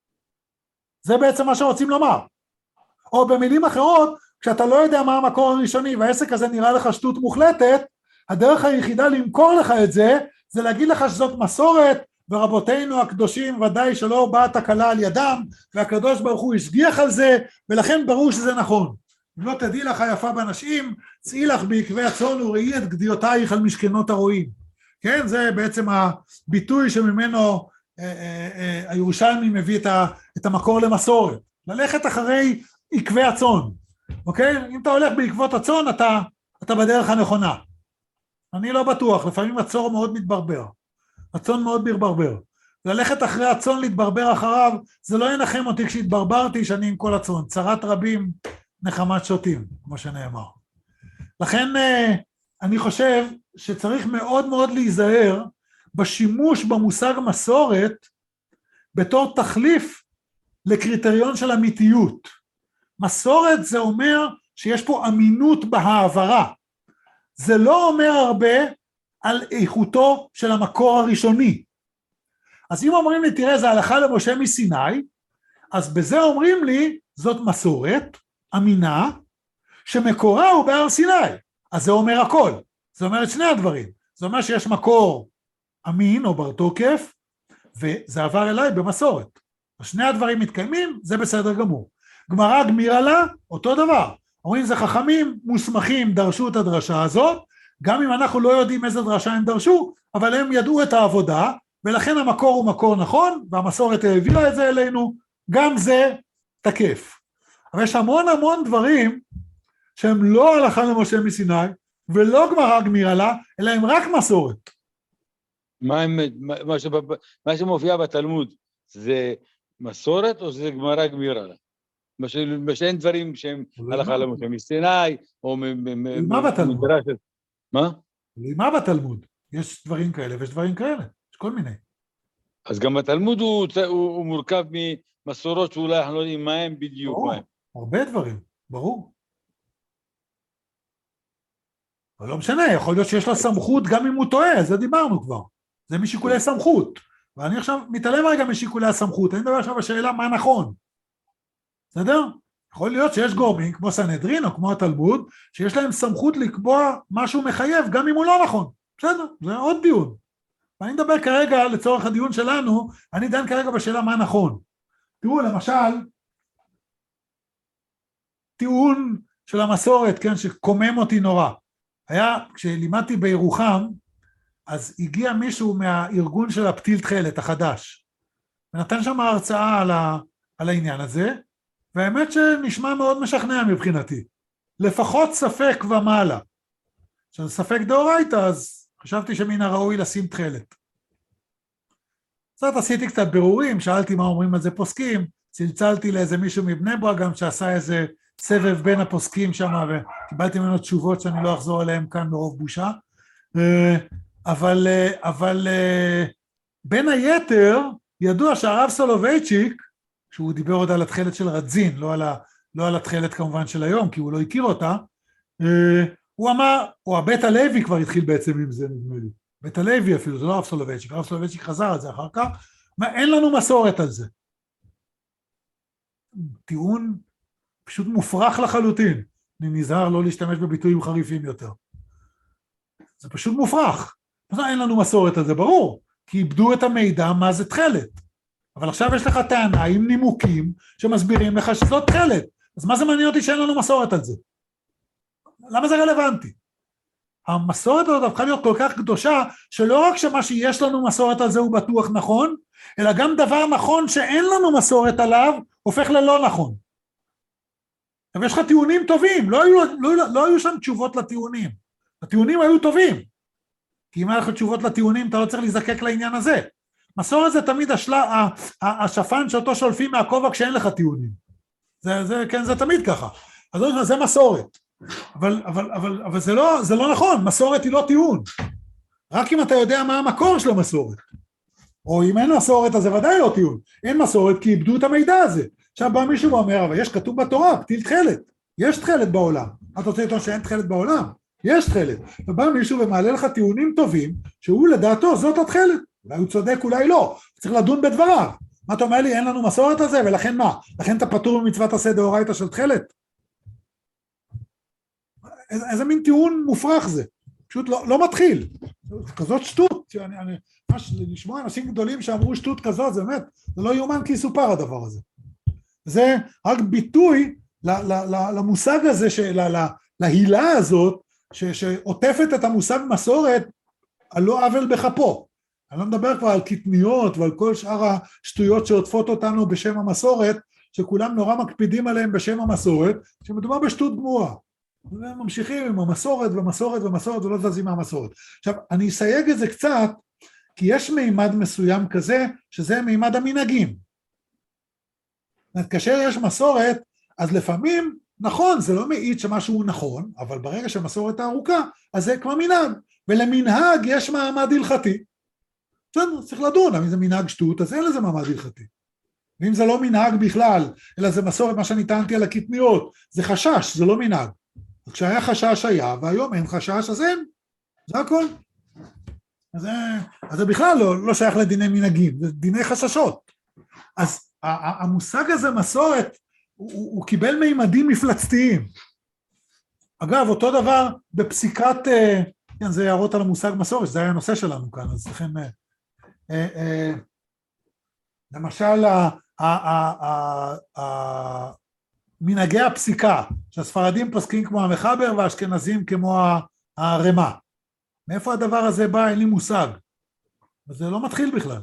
זה בעצם מה שרוצים לומר. או במילים אחרות, כשאתה לא יודע מה המקור הראשוני, והעסק הזה נראה לך שטות מוחלטת, הדרך היחידה למכור לך את זה, זה להגיד לך שזאת מסורת, ורבותינו הקדושים ודאי שלא באה תקלה על ידם, והקדוש ברוך הוא השגיח על זה, ולכן ברור שזה נכון. אם לא תדעי לך היפה בנשים, צאי לך בעקבי הצאן וראי את גדיותייך על משכנות הרועים. כן, זה בעצם הביטוי שממנו הירושלמי מביא את המקור למסורת. ללכת אחרי עקבי הצאן. אוקיי? אם אתה הולך בעקבות הצאן, אתה בדרך הנכונה. אני לא בטוח, לפעמים הצאן מאוד מתברבר. הצאן מאוד מתברבר. ללכת אחרי הצאן, להתברבר אחריו, זה לא ינחם אותי כשהתברברתי שאני עם כל הצאן. צרת רבים, נחמת שוטים, כמו שנאמר. לכן אני חושב שצריך מאוד מאוד להיזהר בשימוש במושג מסורת בתור תחליף לקריטריון של אמיתיות. מסורת זה אומר שיש פה אמינות בהעברה. זה לא אומר הרבה על איכותו של המקור הראשוני. אז אם אומרים לי, תראה, זה הלכה למשה מסיני, אז בזה אומרים לי, זאת מסורת, אמינה, שמקורה הוא בהר סיני. אז זה אומר הכל. זה אומר את שני הדברים. זה אומר שיש מקור אמין או בר תוקף, וזה עבר אליי במסורת. שני הדברים מתקיימים, זה בסדר גמור. גמרא גמירה לה, אותו דבר. אומרים, זה חכמים מוסמכים דרשו את הדרשה הזאת, גם אם אנחנו לא יודעים איזה דרשה הם דרשו, אבל הם ידעו את העבודה, ולכן המקור הוא מקור נכון, והמסורת העבירה את זה אלינו, גם זה תקף. אבל יש המון המון דברים, שהם לא הלכה למשה מסיני, ולא גמרא גמירה לה, אלא הם רק מסורת. מה שמופיע בתלמוד, זה מסורת או זה גמרא גמירה לה? שאין דברים שהם הלכה למשה מסיני, או מה בתלמוד? מה? מה בתלמוד? יש דברים כאלה ויש דברים כאלה, יש כל מיני. אז גם התלמוד הוא מורכב ממסורות שאולי אנחנו לא יודעים מה הם בדיוק. הרבה דברים, ברור. אבל לא משנה, יכול להיות שיש לה סמכות גם אם הוא טועה, זה דיברנו כבר. זה משיקולי סמכות. ואני עכשיו מתעלם רגע משיקולי הסמכות, אני מדבר עכשיו בשאלה מה נכון. בסדר? יכול להיות שיש גורמים כמו סנהדרין או כמו התלמוד, שיש להם סמכות לקבוע משהו מחייב, גם אם הוא לא נכון. בסדר? זה עוד דיון. ואני מדבר כרגע, לצורך הדיון שלנו, אני דן כרגע בשאלה מה נכון. תראו, למשל, טיעון של המסורת, כן, שקומם אותי נורא. היה, כשלימדתי בירוחם, אז הגיע מישהו מהארגון של הפתיל תחלת החדש, ונתן שם הרצאה על העניין הזה, והאמת שנשמע מאוד משכנע מבחינתי. לפחות ספק ומעלה. עכשיו, ספק דאורייתא, אז חשבתי שמן הראוי לשים תחלת. קצת עשיתי קצת בירורים, שאלתי מה אומרים על זה פוסקים, צלצלתי לאיזה מישהו מבני ברק גם שעשה איזה סבב בין הפוסקים שם, וקיבלתי ממנו תשובות שאני לא אחזור עליהם כאן ברוב בושה. אבל בין היתר, ידוע שהרב סולובייצ'יק, שהוא דיבר עוד על התחלת של רדזין, לא על התחלת כמובן של היום, כי הוא לא הכיר אותה, הוא אמר, או הבית הלוי כבר התחיל בעצם עם זה, נדמה לי. בית הלוי אפילו, זה לא הרב סולובייצ'יק, הרב סולובייצ'יק חזר על זה אחר כך, אין לנו מסורת על זה. טיעון פשוט מופרך לחלוטין, אני נזהר לא להשתמש בביטויים חריפים יותר. זה פשוט מופרך. אין לנו מסורת על זה, ברור, כי איבדו את המידע מה זה תכלת. אבל עכשיו יש לך טענה עם נימוקים שמסבירים לך שזאת תכלת. אז מה זה מעניין אותי שאין לנו מסורת על זה? למה זה רלוונטי? המסורת הזאת הפכה להיות כל כך קדושה, שלא רק שמה שיש לנו מסורת על זה הוא בטוח נכון, אלא גם דבר נכון שאין לנו מסורת עליו, הופך ללא נכון. אבל יש לך טיעונים טובים, לא היו שם תשובות לטיעונים. הטיעונים היו טובים. כי אם היה לך תשובות לטיעונים, אתה לא צריך להזדקק לעניין הזה. מסורת זה תמיד השפן שאותו שולפים מהכובע כשאין לך טיעונים. כן, זה תמיד ככה. אז זה מסורת. אבל זה לא נכון, מסורת היא לא טיעון. רק אם אתה יודע מה המקור של המסורת. או אם אין מסורת, אז זה ודאי לא טיעון. אין מסורת כי איבדו את המידע הזה. עכשיו בא מישהו ואומר, אבל יש כתוב בתורה, פתיל תכלת. יש תכלת בעולם. אתה רוצה לטעון שאין תכלת בעולם? יש תכלת. ובא מישהו ומעלה לך טיעונים טובים, שהוא לדעתו זאת התכלת. אולי הוא צודק, אולי לא. צריך לדון בדבריו. מה אתה אומר לי, אין לנו מסורת על זה, ולכן מה? לכן אתה פטור ממצוות עשה דאורייתא של תכלת? איזה מין טיעון מופרך זה? פשוט לא מתחיל. כזאת שטות. לשמוע אנשים גדולים שאמרו שטות כזאת, זה באמת, זה לא יאומן כי יסופר הדבר הזה. זה רק ביטוי למושג הזה, להילה הזאת, שעוטפת את המושג מסורת, על לא עוול בכפו. אני לא מדבר כבר על קטניות ועל כל שאר השטויות שעוטפות אותנו בשם המסורת, שכולם נורא מקפידים עליהם בשם המסורת, שמדובר בשטות גמורה. ממשיכים עם המסורת ומסורת ומסורת ולא זזים מהמסורת. עכשיו, אני אסייג את זה קצת, כי יש מימד מסוים כזה, שזה מימד המנהגים. כאשר יש מסורת, אז לפעמים, נכון, זה לא מעיד שמשהו נכון, אבל ברגע שהמסורת הארוכה, אז זה כבר מנהג, ולמנהג יש מעמד הלכתי. צריך לדון, אם זה מנהג שטות, אז אין לזה מעמד הלכתי. ואם זה לא מנהג בכלל, אלא זה מסורת, מה שאני טענתי על הקטניות, זה חשש, זה לא מנהג. כשהיה חשש היה, והיום אין חשש, אז אין, זה הכל. אז זה בכלל לא שייך לדיני מנהגים, זה דיני חששות. אז המושג הזה מסורת, הוא קיבל מימדים מפלצתיים. אגב, אותו דבר בפסיקת, כן, זה הערות על המושג מסורת, זה היה הנושא שלנו כאן, אז לכן, למשל, מנהגי הפסיקה, שהספרדים פוסקים כמו המחבר והאשכנזים כמו הרמה. מאיפה הדבר הזה בא? אין לי מושג. וזה לא מתחיל בכלל.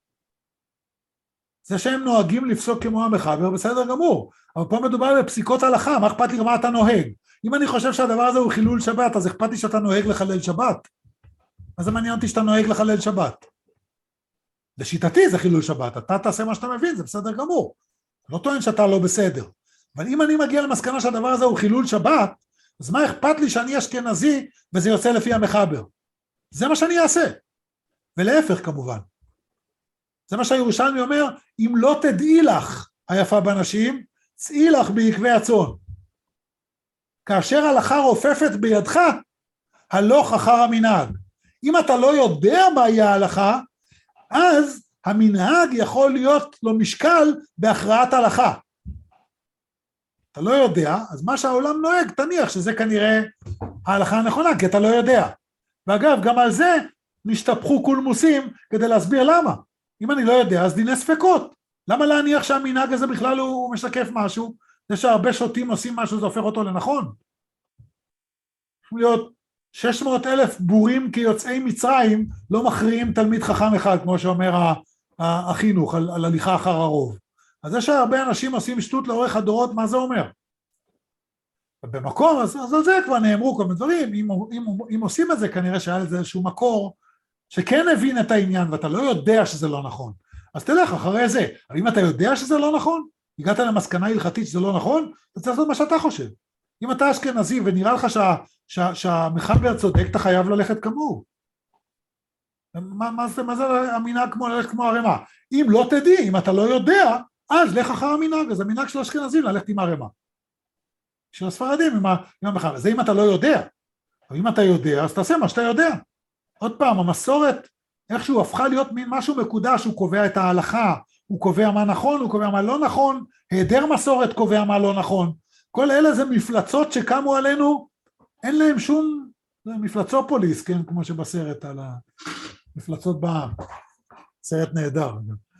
זה שהם נוהגים לפסוק כמו המחבר, בסדר גמור. אבל פה מדובר בפסיקות הלכה, מה אכפת לי מה אתה נוהג? אם אני חושב שהדבר הזה הוא חילול שבת, אז אכפת לי שאתה נוהג לחלל שבת. אז זה מעניין אותי שאתה נוהג לחלל שבת. לשיטתי זה חילול שבת, אתה תעשה מה שאתה מבין, זה בסדר גמור. לא טוען שאתה לא בסדר. אבל אם אני מגיע למסקנה שהדבר הזה הוא חילול שבת, אז מה אכפת לי שאני אשכנזי וזה יוצא לפי המחבר? זה מה שאני אעשה. ולהפך כמובן. זה מה שהירושלמי אומר, אם לא תדעי לך היפה בנשים, צאי לך בעקבי הצאן. כאשר הלכה רופפת בידך, הלוך אחר המנהג. אם אתה לא יודע מהי ההלכה, אז המנהג יכול להיות לו משקל בהכרעת הלכה. אתה לא יודע, אז מה שהעולם נוהג, תניח שזה כנראה ההלכה הנכונה, כי אתה לא יודע. ואגב, גם על זה נשתפכו קולמוסים כדי להסביר למה. אם אני לא יודע, אז דיני ספקות. למה להניח שהמנהג הזה בכלל הוא משקף משהו? זה שהרבה שוטים עושים משהו, זה הופך אותו לנכון. יכול להיות 600,000 בורים כיוצאי מצרים, לא מכריעים תלמיד חכם אחד, כמו שאומר החינוך, על הליכה אחר הרוב. אז זה שהרבה אנשים עושים שטות לאורך הדורות, מה זה אומר? במקור, אז על זה כבר נאמרו כל מיני דברים, אם עושים את זה, כנראה שהיה לזה איזשהו מקור, שכן הבין את העניין, ואתה לא יודע שזה לא נכון, אז תלך אחרי זה. אבל אם אתה יודע שזה לא נכון, הגעת למסקנה הלכתית שזה לא נכון, אתה צריך לעשות מה שאתה חושב. אם אתה אשכנזי ונראה לך שהמחבר צודק, אתה חייב ללכת כמוהו. מה זה המנהג כמו הרמה? אם לא תדעי, אם אתה לא יודע, אז לך אחר המנהג, אז המנהג של האשכנזים ללכת עם הרמה. של הספרדים עם המחבר, זה אם אתה לא יודע. אבל אם אתה יודע, אז תעשה מה שאתה יודע. עוד פעם, המסורת, איכשהו הפכה להיות מין משהו מקודש, הוא קובע את ההלכה, הוא קובע מה נכון, הוא קובע מה לא נכון, היעדר מסורת קובע מה לא נכון. כל אלה זה מפלצות שקמו עלינו, אין להם שום, זה מפלצופוליס, כן, כמו שבסרט על המפלצות בעם, סרט נהדר.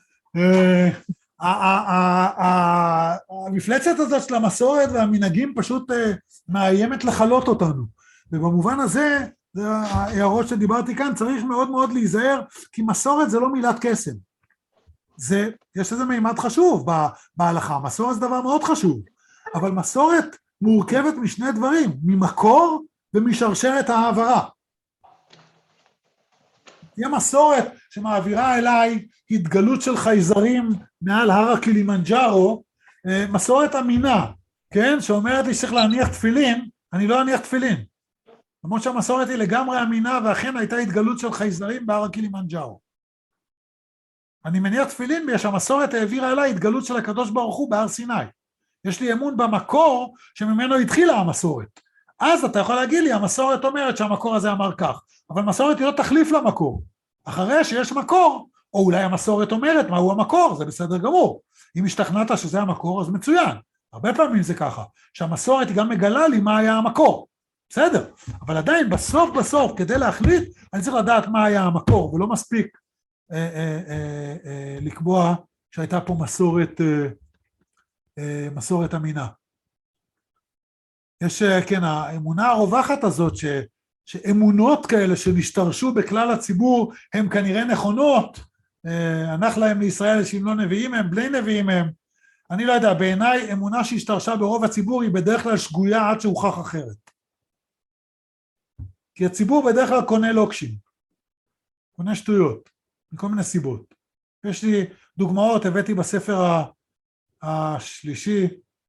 המפלצת הזאת של המסורת והמנהגים פשוט מאיימת לחלות אותנו, ובמובן הזה, זה ההערות שדיברתי כאן, צריך מאוד מאוד להיזהר, כי מסורת זה לא מילת קסם, יש איזה מימד חשוב בהלכה, מסורת זה דבר מאוד חשוב, אבל מסורת מורכבת משני דברים, ממקור ומשרשרת העברה. תהיה מסורת שמעבירה אליי התגלות של חייזרים מעל הר הקילימנג'ארו, מסורת אמינה, כן? שאומרת לי שצריך להניח תפילין, אני לא אניח תפילין. למרות שהמסורת היא לגמרי אמינה, ואכן הייתה התגלות של חייזרים בהר הקילימנג'ארו. אני מניח תפילין בגלל שהמסורת העבירה אליי התגלות של הקדוש ברוך הוא בהר סיני. יש לי אמון במקור שממנו התחילה המסורת. אז אתה יכול להגיד לי, המסורת אומרת שהמקור הזה אמר כך, אבל מסורת היא לא תחליף למקור. אחרי שיש מקור, או אולי המסורת אומרת מהו המקור, זה בסדר גמור. אם השתכנעת שזה המקור, אז מצוין. הרבה פעמים זה ככה, שהמסורת היא גם מגלה לי מה היה המקור. בסדר, אבל עדיין בסוף, כדי להחליט, אני צריך לדעת מה היה המקור, ולא מספיק לקבוע שהייתה פה מסורת אמינה. יש, כן, האמונה הרווחת הזאת, שאמונות כאלה שנשתרשו בכלל הציבור, הן כנראה נכונות, הנח להם לישראל שאם לא נביאים הם, בלי נביאים הם, אני לא יודע, בעיניי אמונה שהשתרשה ברוב הציבור היא בדרך כלל שגויה עד שהוכח אחרת. כי הציבור בדרך כלל קונה לוקשים, קונה שטויות, מכל מיני סיבות. יש לי דוגמאות, הבאתי בספר השלישי,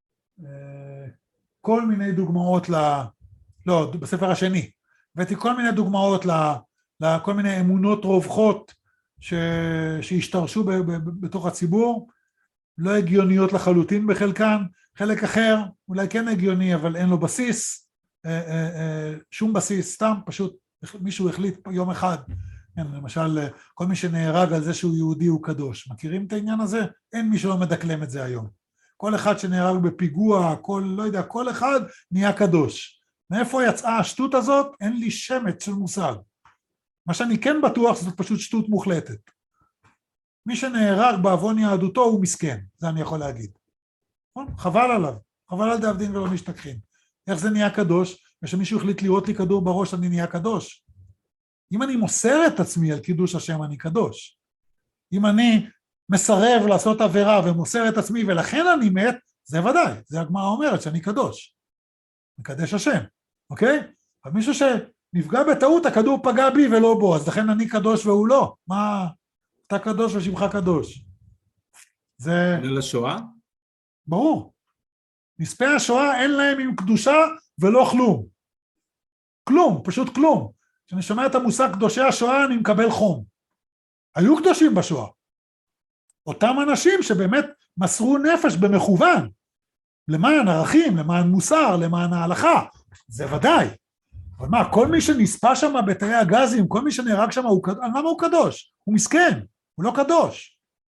כל מיני דוגמאות לא, בספר השני, הבאתי כל מיני דוגמאות לכל מיני אמונות רווחות שהשתרשו בתוך הציבור, לא הגיוניות לחלוטין בחלקן, חלק אחר אולי כן הגיוני אבל אין לו בסיס, שום בסיס, סתם פשוט מישהו החליט יום אחד, למשל כל מי שנהרג על זה שהוא יהודי הוא קדוש, מכירים את העניין הזה? אין מי שלא מדקלם את זה היום, כל אחד שנהרג בפיגוע, לא יודע, כל אחד נהיה קדוש. מאיפה יצאה השטות הזאת? אין לי שמץ של מושג. מה שאני כן בטוח זאת פשוט שטות מוחלטת. מי שנהרג בעוון יהדותו הוא מסכן, זה אני יכול להגיד. חבל עליו, חבל על דאבדין ולא משתכחין. איך זה נהיה קדוש? ושמישהו החליט לראות לי כדור בראש אני נהיה קדוש. אם אני מוסר את עצמי על קידוש השם אני קדוש. אם אני מסרב לעשות עבירה ומוסר את עצמי ולכן אני מת, זה ודאי, זה הגמרא אומרת שאני קדוש. מקדש השם, אוקיי? אבל מישהו שנפגע בטעות, הכדור פגע בי ולא בו, אז לכן אני קדוש והוא לא. מה? אתה קדוש ושמך קדוש. זה... בגלל השואה? ברור. נספי השואה אין להם עם קדושה ולא כלום. כלום, פשוט כלום. כשאני שומע את המושג קדושי השואה אני מקבל חום. היו קדושים בשואה. אותם אנשים שבאמת מסרו נפש במכוון, למען ערכים, למען מוסר, למען ההלכה, זה ודאי. אבל מה, כל מי שנספה שם בתאי הגזים, כל מי שנהרג שם, למה הוא קדוש? הוא מסכן, הוא לא קדוש.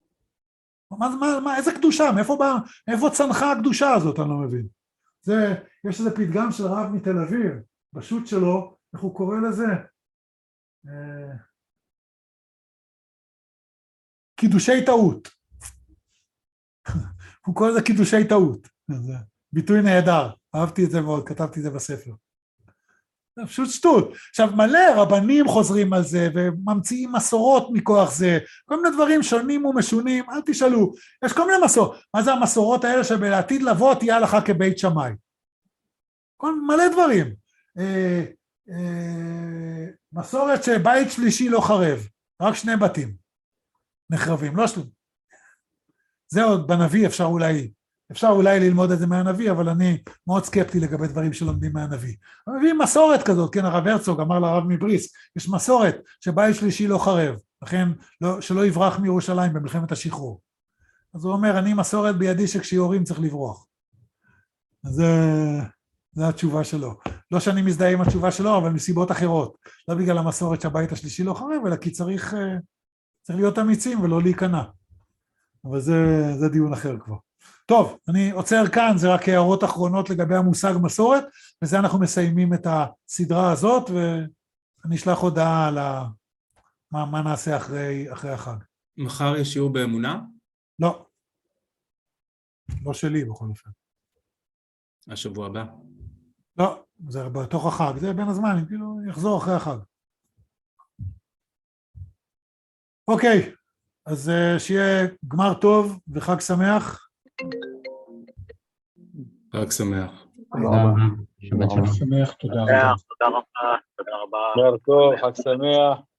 איזה קדושה? מאיפה צנחה הקדושה הזאת? אני לא מבין. יש איזה פתגם של רב מתל אביב, בשו"ת שלו, איך הוא קורא לזה? קידושי טעות. הוא קורא לזה קידושי טעות. זה ביטוי נהדר, אהבתי את זה מאוד, כתבתי את זה בספר. זה פשוט שטות. עכשיו מלא רבנים חוזרים על זה וממציאים מסורות מכוח זה, כל מיני דברים שונים ומשונים, אל תשאלו, יש כל מיני מסורות, מה זה המסורות האלה שבעתיד לבוא תהיה הלכה כבית שמאי? מלא דברים. מסורת שבית שלישי לא חרב, רק 2 בתים נחרבים, לא שלום. זה עוד בנביא אפשר אולי ללמוד את זה מהנביא, אבל אני מאוד סקפטי לגבי דברים שלומדים מהנביא. הנביא מסורת כזאת, כן, הרב הרצוג אמר לרב מבריס, יש מסורת שבית שלישי לא חרב, לכן שלא יברח מירושלים במלחמת השחרור. אז הוא אומר, אני מסורת בידי שכשיורים צריך לברוח. אז זה התשובה שלו. לא שאני מזדהה עם התשובה שלו, אבל מסיבות אחרות. לא בגלל המסורת שהבית השלישי לא חרב, אלא כי צריך להיות אמיצים ולא להיכנע. אבל זה דיון אחר כבר. טוב, אני עוצר כאן, זה רק הערות אחרונות לגבי המושג מסורת, וזה אנחנו מסיימים את הסדרה הזאת, ואני אשלח הודעה על מה נעשה אחרי החג. מחר יש שיעור באמונה? לא. לא שלי בכל אופן. השבוע הבא. לא, זה בתוך החג, זה בין הזמנים, כאילו יחזור אחרי החג. אוקיי, אז שיהיה גמר טוב וחג שמח. חג שמח. תודה רבה. חג שמח, תודה רבה. תודה רבה. גמר טוב, חג שמח.